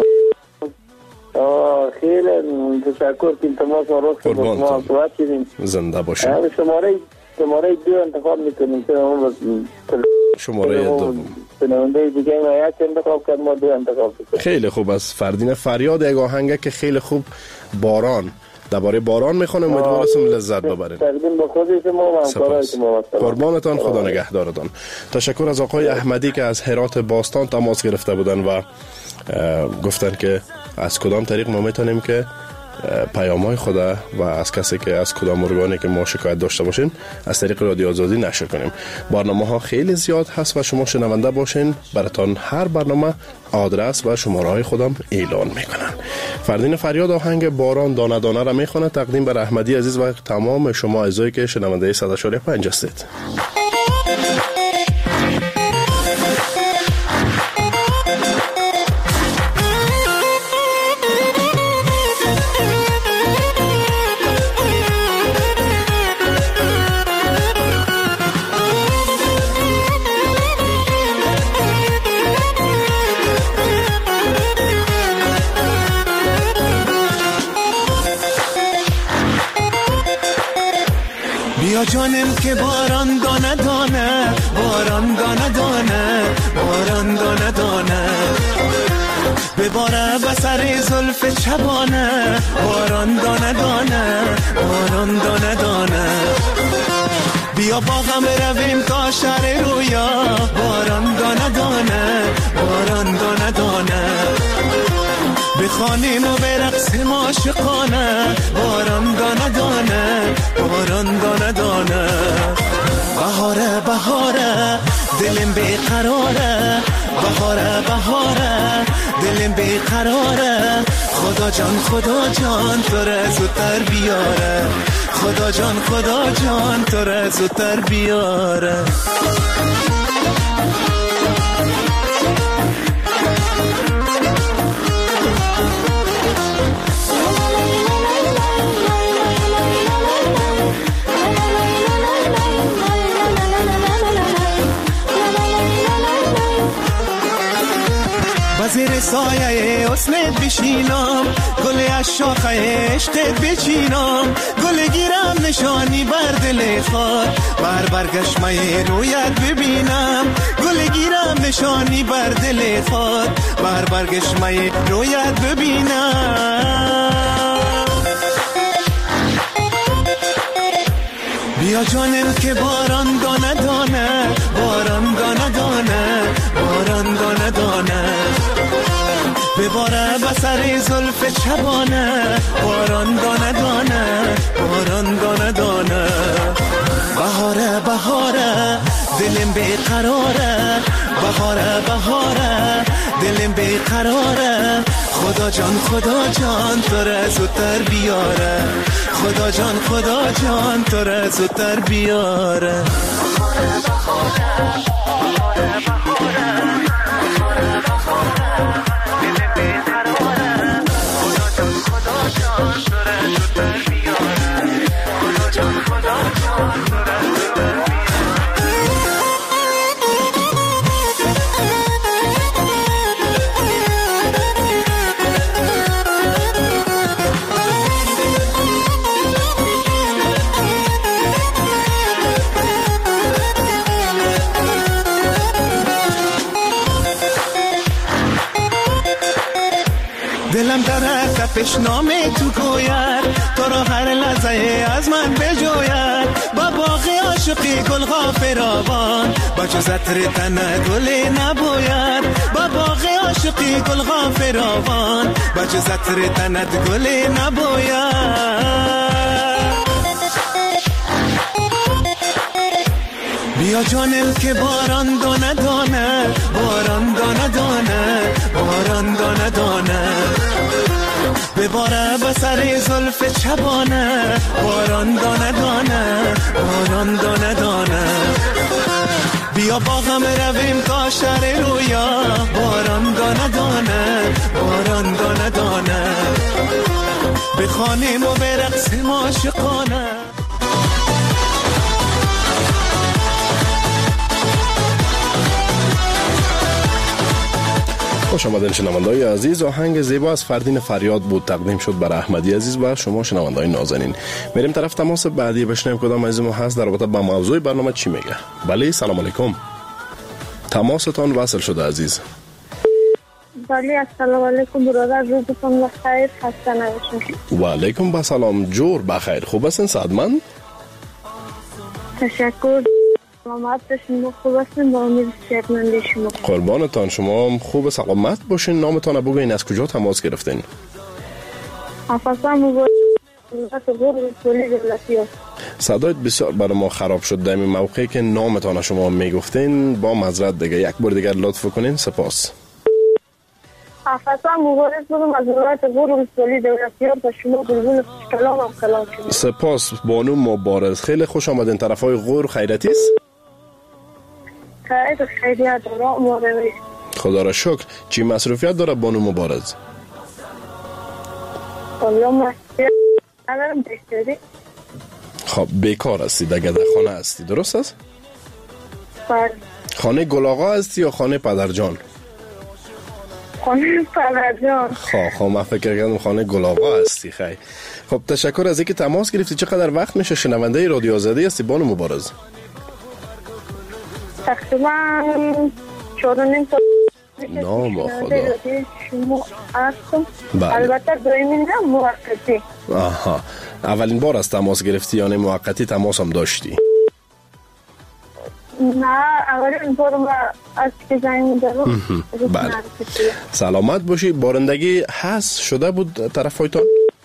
خیلی تشکر که تماس ما رو ما صحبت کردیم. زنده باشین. شماره شماره دو انتخاب میکنیم که اون شماره دو شنونده دیگه ما یک انتخاب کرد، ما دو انتخاب کردیم. خیلی خوب است. فردین فریاد یک آهنگه که خیلی خوب باران درباره باران میخونه. امیدوارم لذت ببرین. تقدیم به خود شما و همکارای شما. قربانتان، خدا نگهدارتان. تشکر از آقای احمدی که از هرات باستان تماس گرفته بودن و گفتن که از کدام طریق ما میتونیم که پیام‌های خدا و از کسی که از کدام ارگانی که ما شکایت داشته باشین از طریق رادیو آزادی نشر کنیم. برنامه ها خیلی زیاد هست و شما شنونده باشین. براتون هر برنامه آدرس و شماره های خودم اعلان میکنن. فردین فریاد آهنگ باران دانه دانه را میخونه تقدیم بر احمدی عزیز و تمام شما اعضایی که شنونده صد و پنج هستید. باران دانه دانه باران دانه دانه بباره بسر زلف چبانه باران دانه دانه باران دانه دانه بیا با غم رویم تا شهر رویا باران دانه دانه باران دانه دانه بخوانیم و برقصیم عاشقانه باران دانه دانه باران دانه دانه بهاره بهاره دلم بیقراره بهاره بهاره دلم بیقراره خدا جان خدا جان تو را زودتر بیاره خدا جان خدا جان تو را زودتر بیاره زیر سایه حسنت بشینم گل از شاخه عشقت بچینم گل گیرم نشانی بر دل خود بر برگشمه رویت ببینم گل گیرم نشانی بر دل خود بر برگشمه رویت ببینم بیا جانم که باران دانه دانه باران دانه دانه باران دانه دانه بباره بسر زلف چبانه باران دانه دانه باران دانه دانه بهاره بهاره دلم بیقراره بهاره بهاره دلم بیقراره خدا جان خدا جان تو را زودتر بیاره خدا جان خدا جان تو را زودتر بیاره دلم در تپش نام تو گوید تو را هر لحظه از من بجوید با باغ عاشقی گل غافراوان با جز عطر تن گل نبوید با باغ عاشقی گل غافراوان با جز عطر تنت گل نبوید بیا جانم که باران دانه دانه باران دانه دانه باران دانه دانه بباره بسر زلف چبانه باران دانه دانه باران دانه دانه بیا با غم رویم تا شهر رویا باران دانه دانه باران دانه دانه بخوانیم و برقصیم عاشقانه خوش آمدین شنونده‌های عزیز. آهنگ زیبا از فردین فریاد بود تقدیم شد بر احمدی عزیز و شما شنونده‌های نازنین. میریم طرف تماس بعدی بشنویم کدام عزیز ما هست در رابطه با موضوع برنامه چی میگه. بله سلام علیکم. تماستان وصل شده عزیز. بله السلام علیکم برادر، روزتون بخیر، خسته نباشید. و علیکم با سلام، جور بخیر. خوب هستین سعادتمند؟ تشکر. سلامت باشین، خوب هستین، با امید صحتمندی شما. قربانتان، شما خوب سلامت باشین. نامتان بگوین، از کجا تماس گرفتین؟ افسان مبارک غور ولی دولتی است. صدایت بسیار برای ما خراب شد در این موقعی که نامتان شما میگفتین. با معذرت دیگه یک بار دیگر لطف کنین. سپاس. افسان مبارک بودم از ولایت غور ولی دولتی است. شما قربون کلام و کلام شما. سپاس بانو مبارز، خیلی خوش آمدین. طرفای غور خیرتی است؟ خیرت خیریت داره مورد. خدا را شکر. چی مصروفیت داره بانو مبارز؟ والله مصروفیت ندارم بیکاری. خب بیکار هستی، در خانه هستی، درست است؟ بله. خانه گلاغا هستی یا خانه پدرجان؟ خانه پدرجان. خب خب من فکر کردم خانه گلاغا هستی. خیلی خب، تشکر از اینکه تماس گرفتی. چقدر وقت میشه شنونده رادیو آزادی هستی بانو مبارز؟ تقریبا چهار و نیم سال نام خدا شما هستم. بله. البته دویمین هم موقتی. آها، اولین بار از تماس گرفتی یا موقتی تماس هم داشتی؟ نه اولین بار ما از که زنگ دارم. بله. سلامت باشی. بارندگی هست شده بود طرف هایتان؟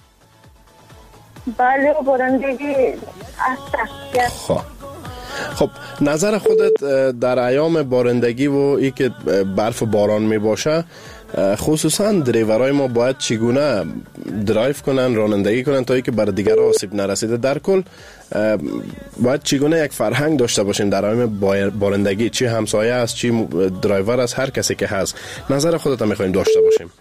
بله بارندگی هست. خب خب نظر خودت در ایام بارندگی و ای که برف و باران می باشه، خصوصا دریورای ما باید چگونه درایو کنن، رانندگی کنن تا ای که بر دیگر آسیب نرسیده؟ در کل باید چگونه یک فرهنگ داشته باشیم در ایام بارندگی، چی همسایه است چی درایور است، هر کسی که هست نظر خودت هم میخوایم داشته باشیم.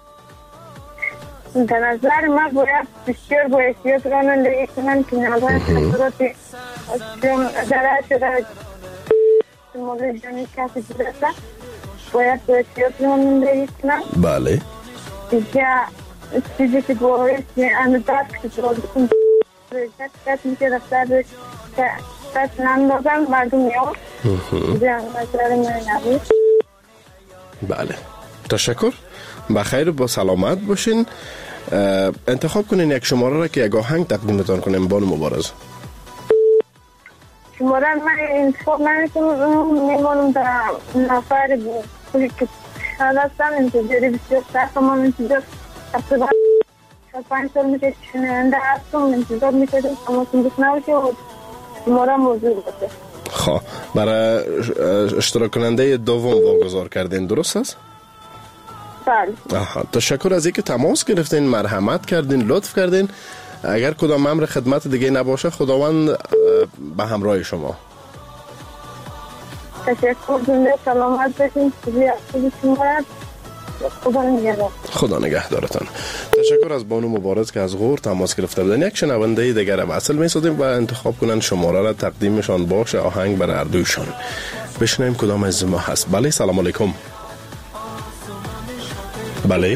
در نظر ما باید بسیار با احتیاط رانندگی کنن که نظر خطرات درست شده مورد جانی کسی برسه، باید با احتیاط رانندگی کنن. بله. دیگه چیزی که باید اندازت که باید بکن دست میشه رفتر دست نندازن مردم میاد. دیگه نظر من نبود. بله تشکر، بخیر با سلامت باشین. انتخاب کنین یک شماره را که یک آهنگ تقدیمتان کنیم. بانو مبارز. شماره من انتخاب نکنم، میمانم در نفر پولی که هستم انتظاری بسیار سخت. من انتظار تقریبا پنج سال میشه شنونده هستم، انتظار میشه اما سندس نباشه و شماره موضوع باشه. خب برای اشتراک کننده دوم واگذار کردین، درست است؟ بله. آها، تشکر از اینکه تماس گرفتین، مرحمت کردین، لطف کردین. اگر کدام امر خدمت دیگه نباشه خداوند به همراه شما. تشکر، زنده سلامت باشین. خدا نگهدار. خدا نگهدارتان. تشکر از بانو مبارز که از غور تماس گرفته بودن. یک شنونده دیگر را وصل می‌سازیم و انتخاب کنن شماره را تقدیمشان باشه، آهنگ بر هر دویشان. بشنویم کدام از ما هست. بله سلام علیکم. بله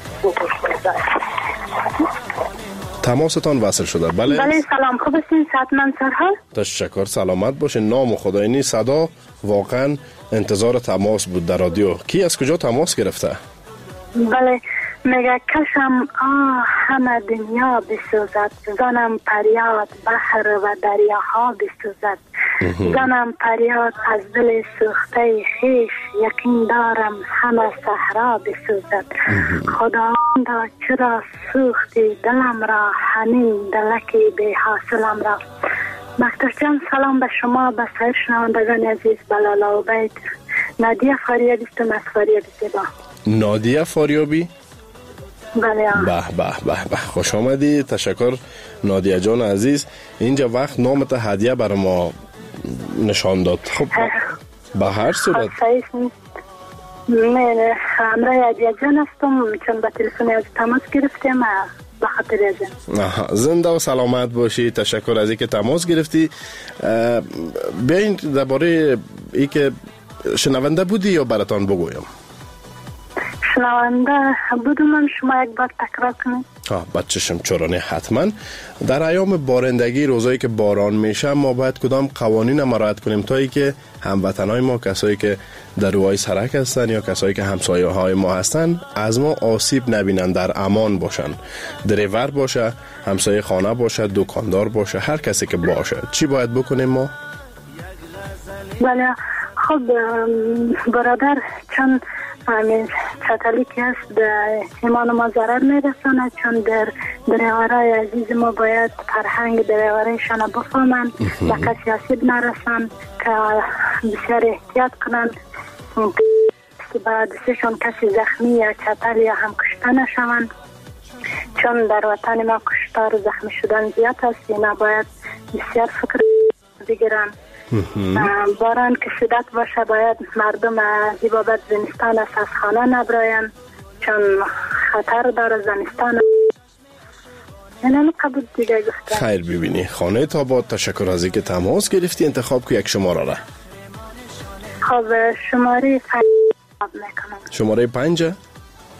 تماستان وصل شده. بله بله سلام، خوب هستین؟ سعادتمند سرحال. تشکر، سلامت باشین. نام خدا، اینی صدا واقعا انتظار تماس بود در رادیو. کی از کجا تماس گرفته؟ بله میگه کشم آه همه دنیا بسوزد، زنم پریاد بحر و دریاها بسوزد، زنم پریاد از دل سوخته خیش، یقین دارم همه صحرا بسوزد. خداوندا چرا سوختی دلم را، همین دلکی بی حاصلم را. مکتر جان سلام به شما، به سایر شنوندگان عزیز. بلالا و بیت نادیه فاریابی استم از فاریابی زیبا. نادیه فاریابی؟ بله. به به به به، خوش آمدی. تشکر نادیه جان عزیز. اینجا وقت نامت هدیه بر ما نشان داد. خب به هر صورت من همراه هدیه جان هستم، چون به تلفن از تماس گرفتیم به خاطر ازم. زنده و سلامت باشی. تشکر از اینکه تماس گرفتی. بیاین درباره ای که شنونده بودی یا براتان بگویم؟ شنونده بودم، شما یک بار تکرار کنید. ها بچشم چرانه. حتما در ایام بارندگی، روزایی که باران میشه، ما باید کدام قوانین ما رعایت کنیم تا ای که هموطنای ما، کسایی که در روهای سرک هستن یا کسایی که همسایه های ما هستن، از ما آسیب نبینن، در امان باشن. دریور باشه، همسایه خانه باشه، دکاندار باشه، هر کسی که باشه. چی باید بکنیم ما؟ بله خب برادر، چون همین چطلی که هست به ایمان ما ضرر میرسانه، چون در دریورای عزیز ما باید فرهنگ دریورایشان بفهمن و کسی آسیب نرسن، که بسیار احتیاط کنن که بعد دستشان کسی زخمی یا چطل یا هم کشته نشون، چون در وطن ما کشتار و زخمی شدن زیاد هست. اینا باید بسیار فکر بگیرن. باران که شدت باشه باید مردم از بابت زمستان از خانه نبراین، چون خطر داره زمستان. اینم قبول دیگه گفتم. خیر ببینی خانه تاباد. تشکر از اینکه تماس گرفتی. انتخاب که یک شماره را. خب شماره پنج میکنم. شماره پنج؟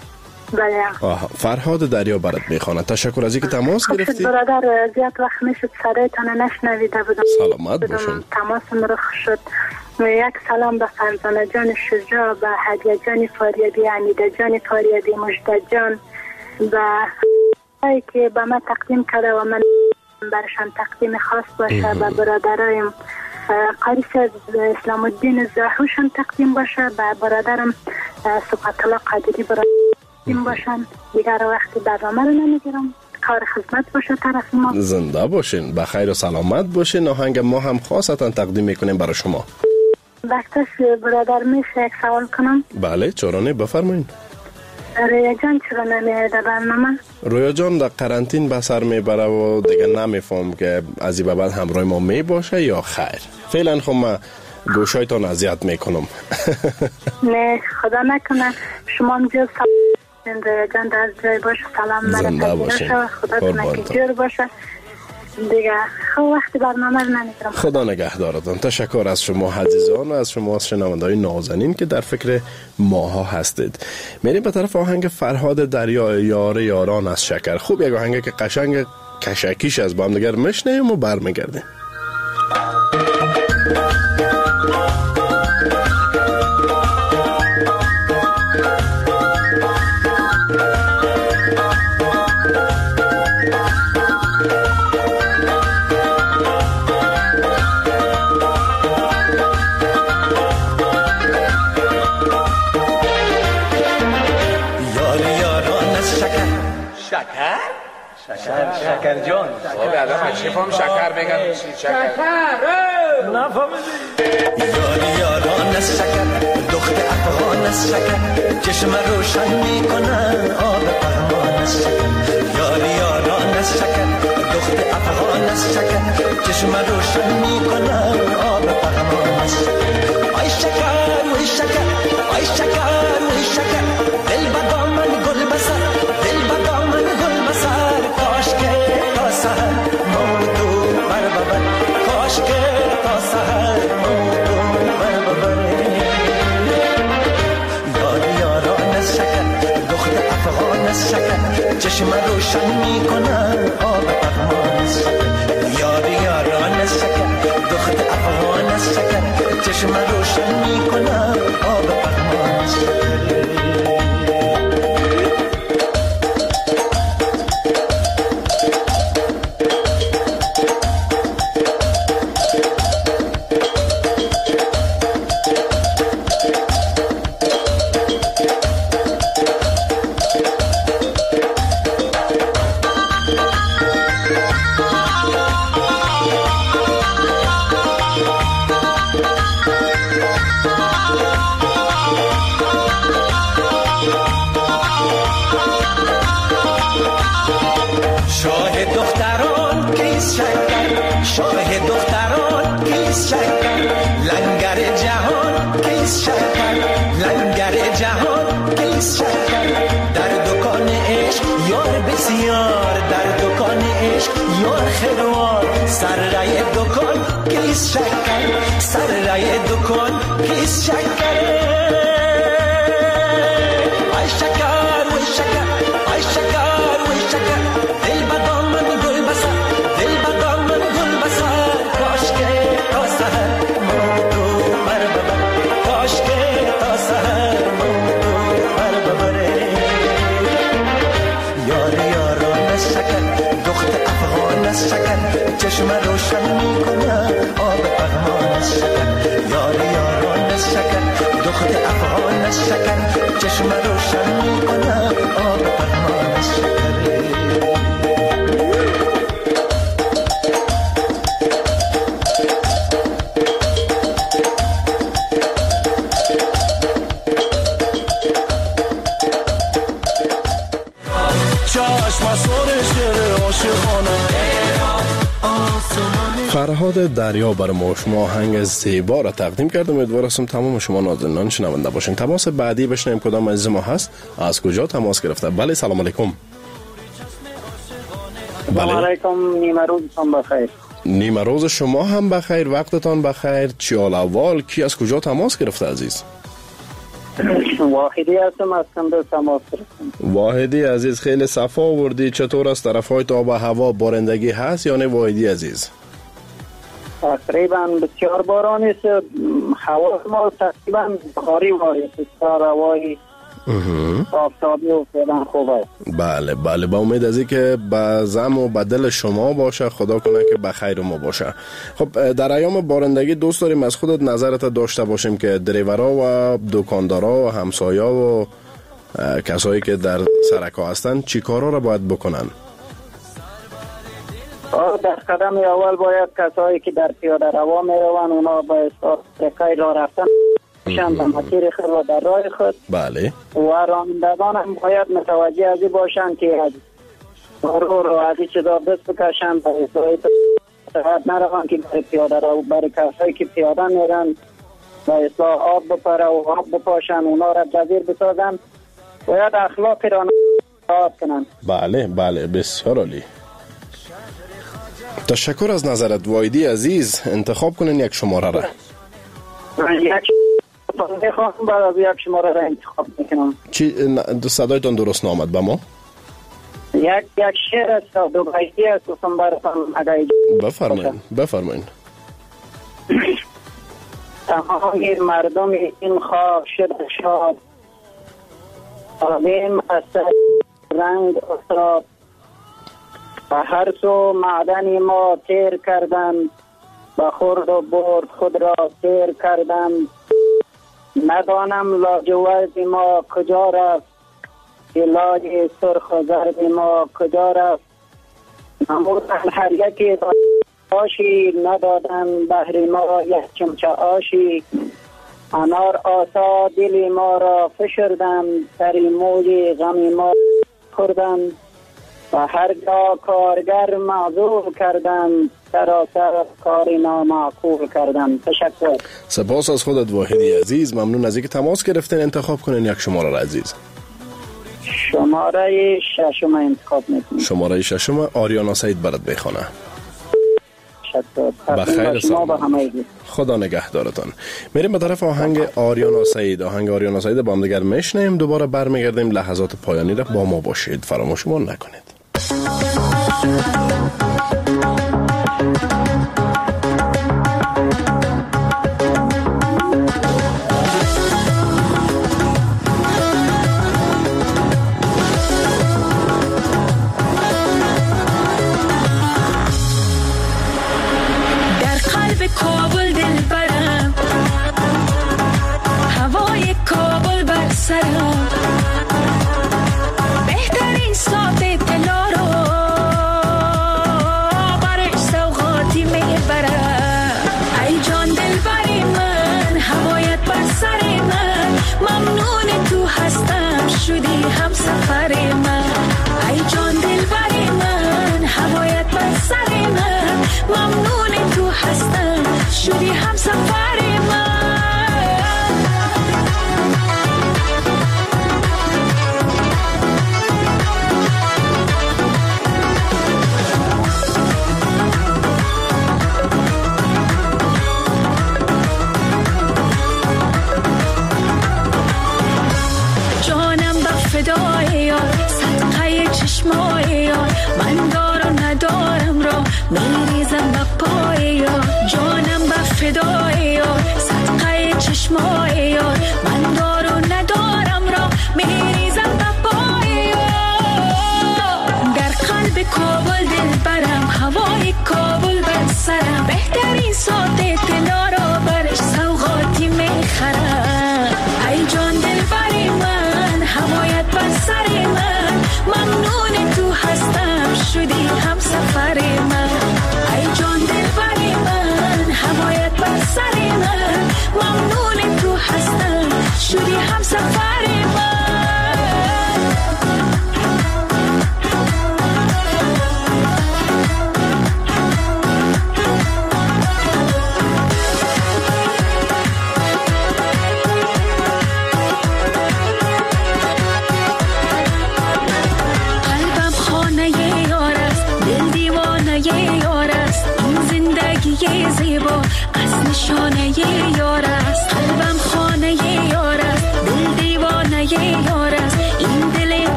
بله. آها، فرهاد دریا برات میخواند. تشکر از اینکه تماس گرفتی. برادر زیاد وقت میشد صدایتان نشنویده بودم. سلامت باشین. تماسم رخ شد. یک سلام به فرزانه جان شجاع، به هدیه جان فاریابی، حمیده جان فاریابی، مجدد جان، به هایی که به من تقدیم کرده و من برشان تقدیم خاص باشه. به برادرایم قاری صاحب اسلام الدین زاهوشان تقدیم باشه. به برادرم صفت الله قادری برادرم باشن. دیگر وقتی برنامه رو نمیگیرم. کار خدمت باشه طرف ما. زنده باشین، بخیر و سلامت باشین. آهنگ ما هم خاصتا تقدیم میکنیم برای شما. وقتش برادر میشه یک سوال کنم؟ بله چرا بفرمایین. رویا جان چرا نمیاد برنامه؟ رویا جان در قرنطین به سر میبره و دیگه نمیفهم که از این به بعد همراه ما می باشه یا خیر. فعلا خب من گوشایتان اذیت میکنم. نه خدا نکنه. شما هم جز سلام رویا جان در جای باشه. سلام مرا باشه. خدا کنه که جور باشه. دیگه خب وقتی برنامه رو نمیگیرم. خدا نگهدارتان. تشکر از شما عزیزان و از شما شنونده‌های نازنین که در فکر ماها هستید. میریم به طرف آهنگ فرهاد دریا، یار یاران از شکر. خوب یک آهنگ که قشنگ کشکیش از با هم دیگر میشنیم و برمیگردیم. شکر جان خب الان چیفام شکر بگم شکر نفهمیدی یاری یاران از شکر دخت افغان از شکر چشم روشن میکنن آب پهمان از شکر یاری یاران از شکر دخت افغان از شکر چشم روشن میکنن آب پهمان از شکر آی شکر وی شکر آی شکر وی شکر دل بدام من گل بسر دل بدام من گل بسر کاش که تا سهر موضوع بر ببر کاش که تا سهر موضوع بر ببر یاری یاران از شکر دخت افغان از شکر چشم روشن میکنن آب پهمان از شکر یاری یاران از شکر دخت افغان از شکر چشم روشن میکنن آب پهمان از شکر چشم روشن میکنه آب پهمان از شکر یاری یاران از شکر دخت افغان از شکر چشم روشن میکنه آب پهمان از شکر فرهاد دریا برای ما شما آهنگ زیبا را تقدیم کرد. امیدوار هستم تمام شما نازنینان شنونده باشین. تماس بعدی بشنیم کدام عزیز ما هست، از کجا تماس گرفته. بله سلام علیکم. سلام علیکم. نیمه روزتان بخیر. نیمه روز شما هم بخیر، وقتتان بخیر. چی حال احوال؟ کی از کجا تماس گرفته عزیز؟ واحدی هستم از کندز تماس گرفتم. واحدی عزیز خیلی صفا آوردی. چطور است طرفای تو آب و هوا؟ بارندگی هست یا نه واحدی عزیز؟ تقریبا بسیار باران است. هوا ما تقریبا بخاری وارد است. هوای آفتابی و فعلا خوب است. بله بله، با امید از که به زم و بدل شما باشه، خدا کنه که به خیر ما باشه. خب در ایام بارندگی دوست داریم از خودت نظرت داشته باشیم که دریورا و دکاندارا و همسایا و کسایی که در سرکا هستن چی کارا را باید بکنن؟ در قدم اول باید کسایی که در پیاده روا میروند اونا باید سرکای را رفتن شان به مسیر خود و در راه خود. بله. و رانندگان هم باید متوجه از این باشند که از رو رو از این چیزا دست بکشند به اصلاحی تحت نروند که برای پیاده رو برای کسایی که پیاده میرن به اصلاح آب بپره و آب بپاشن اونا را جزیر بسازن. باید اخلاق رانندگان رعایت کنند. بله بله، بسیار عالی. تشکر از نظرت واحدی عزیز. انتخاب کنین یک شماره را. یک میخوام بعد از یک شماره را انتخاب میکنم. چی صدایتان درست نامد به ما؟ یک یک شعر است دو بیتی است گفتم براتون اگر بفرمایید بفرمایید. تمام مردم این خاک شد شاد آدم از رنگ افتاد و هر سو معدن ما تیر کردن و خورد و برد خود را تیر کردن. ندانم لاجورد ما کجا رفت که لاج سرخ و زرد ما کجا رفت. نمودن هر یکی آشی ندادن بهر ما یک چمچه آشی. انار آسا دل ما را فشردن سری موج غم ما کردن و هر جا کارگر معذور کردن سراسر کاری نامعقول کردن. تشکر. سپاس از خودت واحدی عزیز. ممنون از اینکه تماس گرفتین. انتخاب کنین یک شماره را عزیز. شماره ششم انتخاب میکنم. شماره ششم آریانا سعید برات بخونه. تشکر. بخیر سلام. خدا نگهدارتان. میریم به طرف آهنگ آریانا سعید. آهنگ آریانا سعید با هم دیگر میشنیم. دوباره برمیگردیم. لحظات پایانی را با ما باشید. فراموشمان نکنید. کابل دل برم هوای کابل بر سرم بهترین ساعت دلا رو برش سوغاتی میبرم. ای جان دل بری من هوایت بر سر من ممنون تو هستم شدی هم سفر من. ای جان دل بری من هوایت بر سر من ممنون تو هستم شدی هم سفر من. جانم به فدای یار صدقه چشمای یار من دار و ندارم را میریزم به پای یار. جانم به فدای یار صدقه چشمای یار من دار و ندارم را میریزم به پای یار. در قلب کابل دل برم هوای کابل بر سرم بهترین ساعت دلا را برش سوغاتی میخرم. ای جان دل بری من هوایت بر سر من ممنون تو هستم شدی هم سفر من.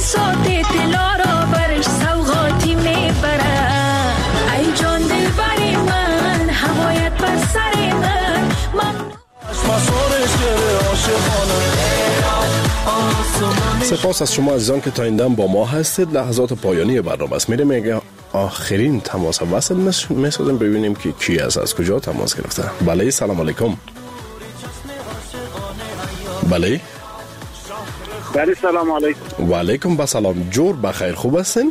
بساط دلا را برش سوغاتی میبرم. ای جان دل بری من هوایت بر سر من من سپاس از شما عزیزان که تا این دم با ما هستید. لحظات پایانی برنامه است. میریم اگه آخرین تماس وصل میسازیم ببینیم که کی است، از کجا تماس گرفته. بله سلام علیکم. بله بله سلام علیکم. و علیکم با سلام. جور بخیر، خوب هستین؟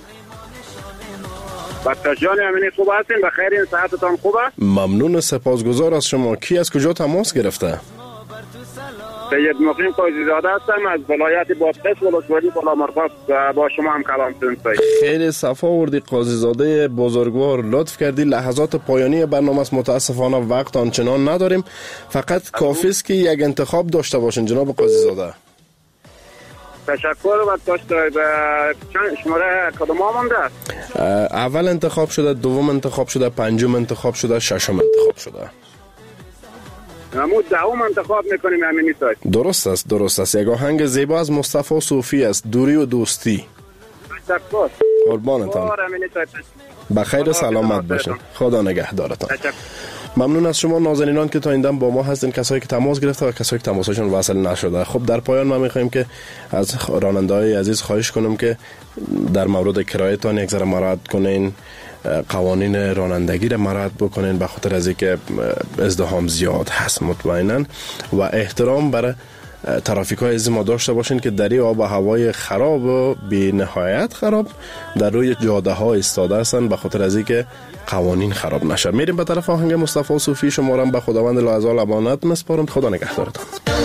بچه جان امینی خوب هستین؟ بخیر، این صحتتان خوبه؟ ممنون، سپاسگزار از شما. کی از کجا تماس گرفته؟ سید مقیم قاضی زاده هستم از ولایت بادغیس ولسوالی بالامرغاب. با شما هم کلام سنید. خیلی صفا وردی قاضی زاده بزرگوار، لطف کردی. لحظات پایانی برنامه است، متاسفانه وقت آنچنان نداریم. فقط کافی است که یک انتخاب داشته باشین جناب قاضی زاده. تشکر و داشته چند شماره کدوم ها مونده؟ اول انتخاب شده، دوم انتخاب شده، پنجم انتخاب شده، ششم انتخاب شده. همون دهم انتخاب میکنیم همین سایت. درست است، درست است. یک آهنگ زیبا از مصطفی صوفی است، دوری و دوستی. تشکر. قربانتان. بخیر و سلامت باشین. خدا نگهدارتان. ممنون از شما نازنینان که تا این دم با ما هستین، کسایی که تماس گرفته و کسایی که تماسشون وصل نشده. خب در پایان ما میخوایم که از راننده‌های عزیز خواهش کنم که در مورد کرایه‌تان یک ذره مراعات کنین، قوانین رانندگی را مراعات بکنین، به خاطر از اینکه ازدحام زیاد هست مطمئنا، و احترام برای ترافیک های از ما داشته باشین که در این آب و هوای خراب و بی نهایت خراب در روی جاده ها ایستاده هستن، به خاطر از اینکه قوانین خراب نشه. میریم به طرف آهنگ مصطفی صوفی. شما را به خداوند لاعضال امانت میسپارم. خدا نگهدارتان.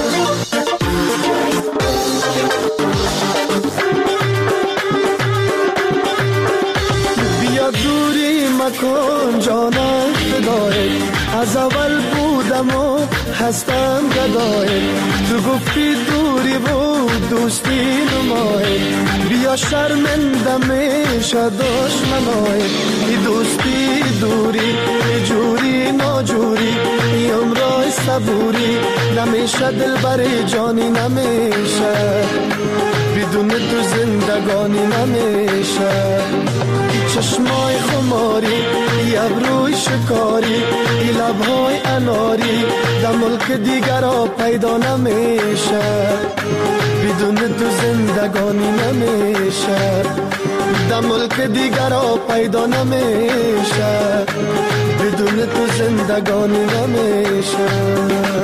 بیا دوری مکن جانم فدای، از اول بودم و هستم گدای، تو گفتی دوری بود دوستی نمای، بیا شرمنده میشه دشمنای، ای دوستی دوری ای جوری ناجوری، ای عمرای صبوری نمیشه دل بر جانی نمیشه، بدون تو زندگانی نمیشه، چشمای خماری ای ابروی شکاری ای لبهای اناری در ملک دیگر را پیدا نمیشه، بدون تو زندگانی نمیشه، در ملک دیگر را پیدا نمیشه، بدون تو زندگانی نمیشه.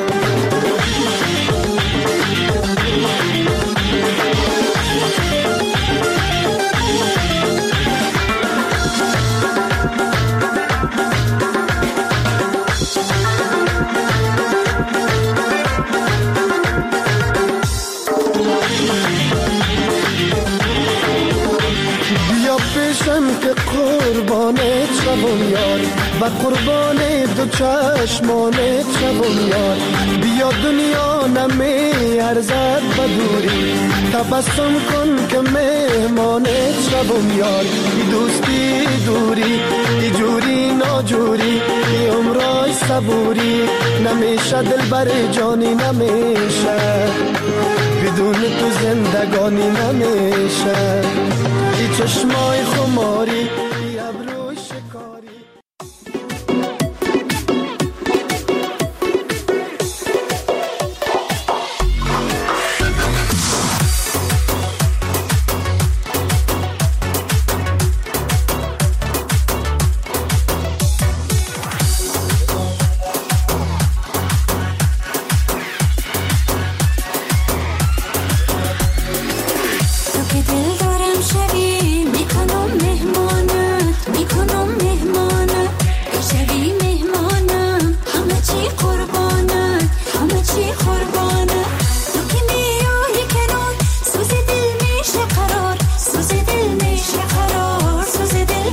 که قربانت شوم یار و قربان دو چشمانت شوم یار، بیا دنیا نمی ارزد بدوری، تبسم کن که مهمانت شوم یار، ای دوستی دوری ای جوری ناجوری، ای عمرای صبوری نمیشه دل بر جانی نمیشه، بدون تو زندگانی نمیشه، ای چشمای خماری ای ابروی شکاری.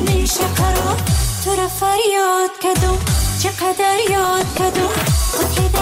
فریاد کدوم چقدر یاد کدوم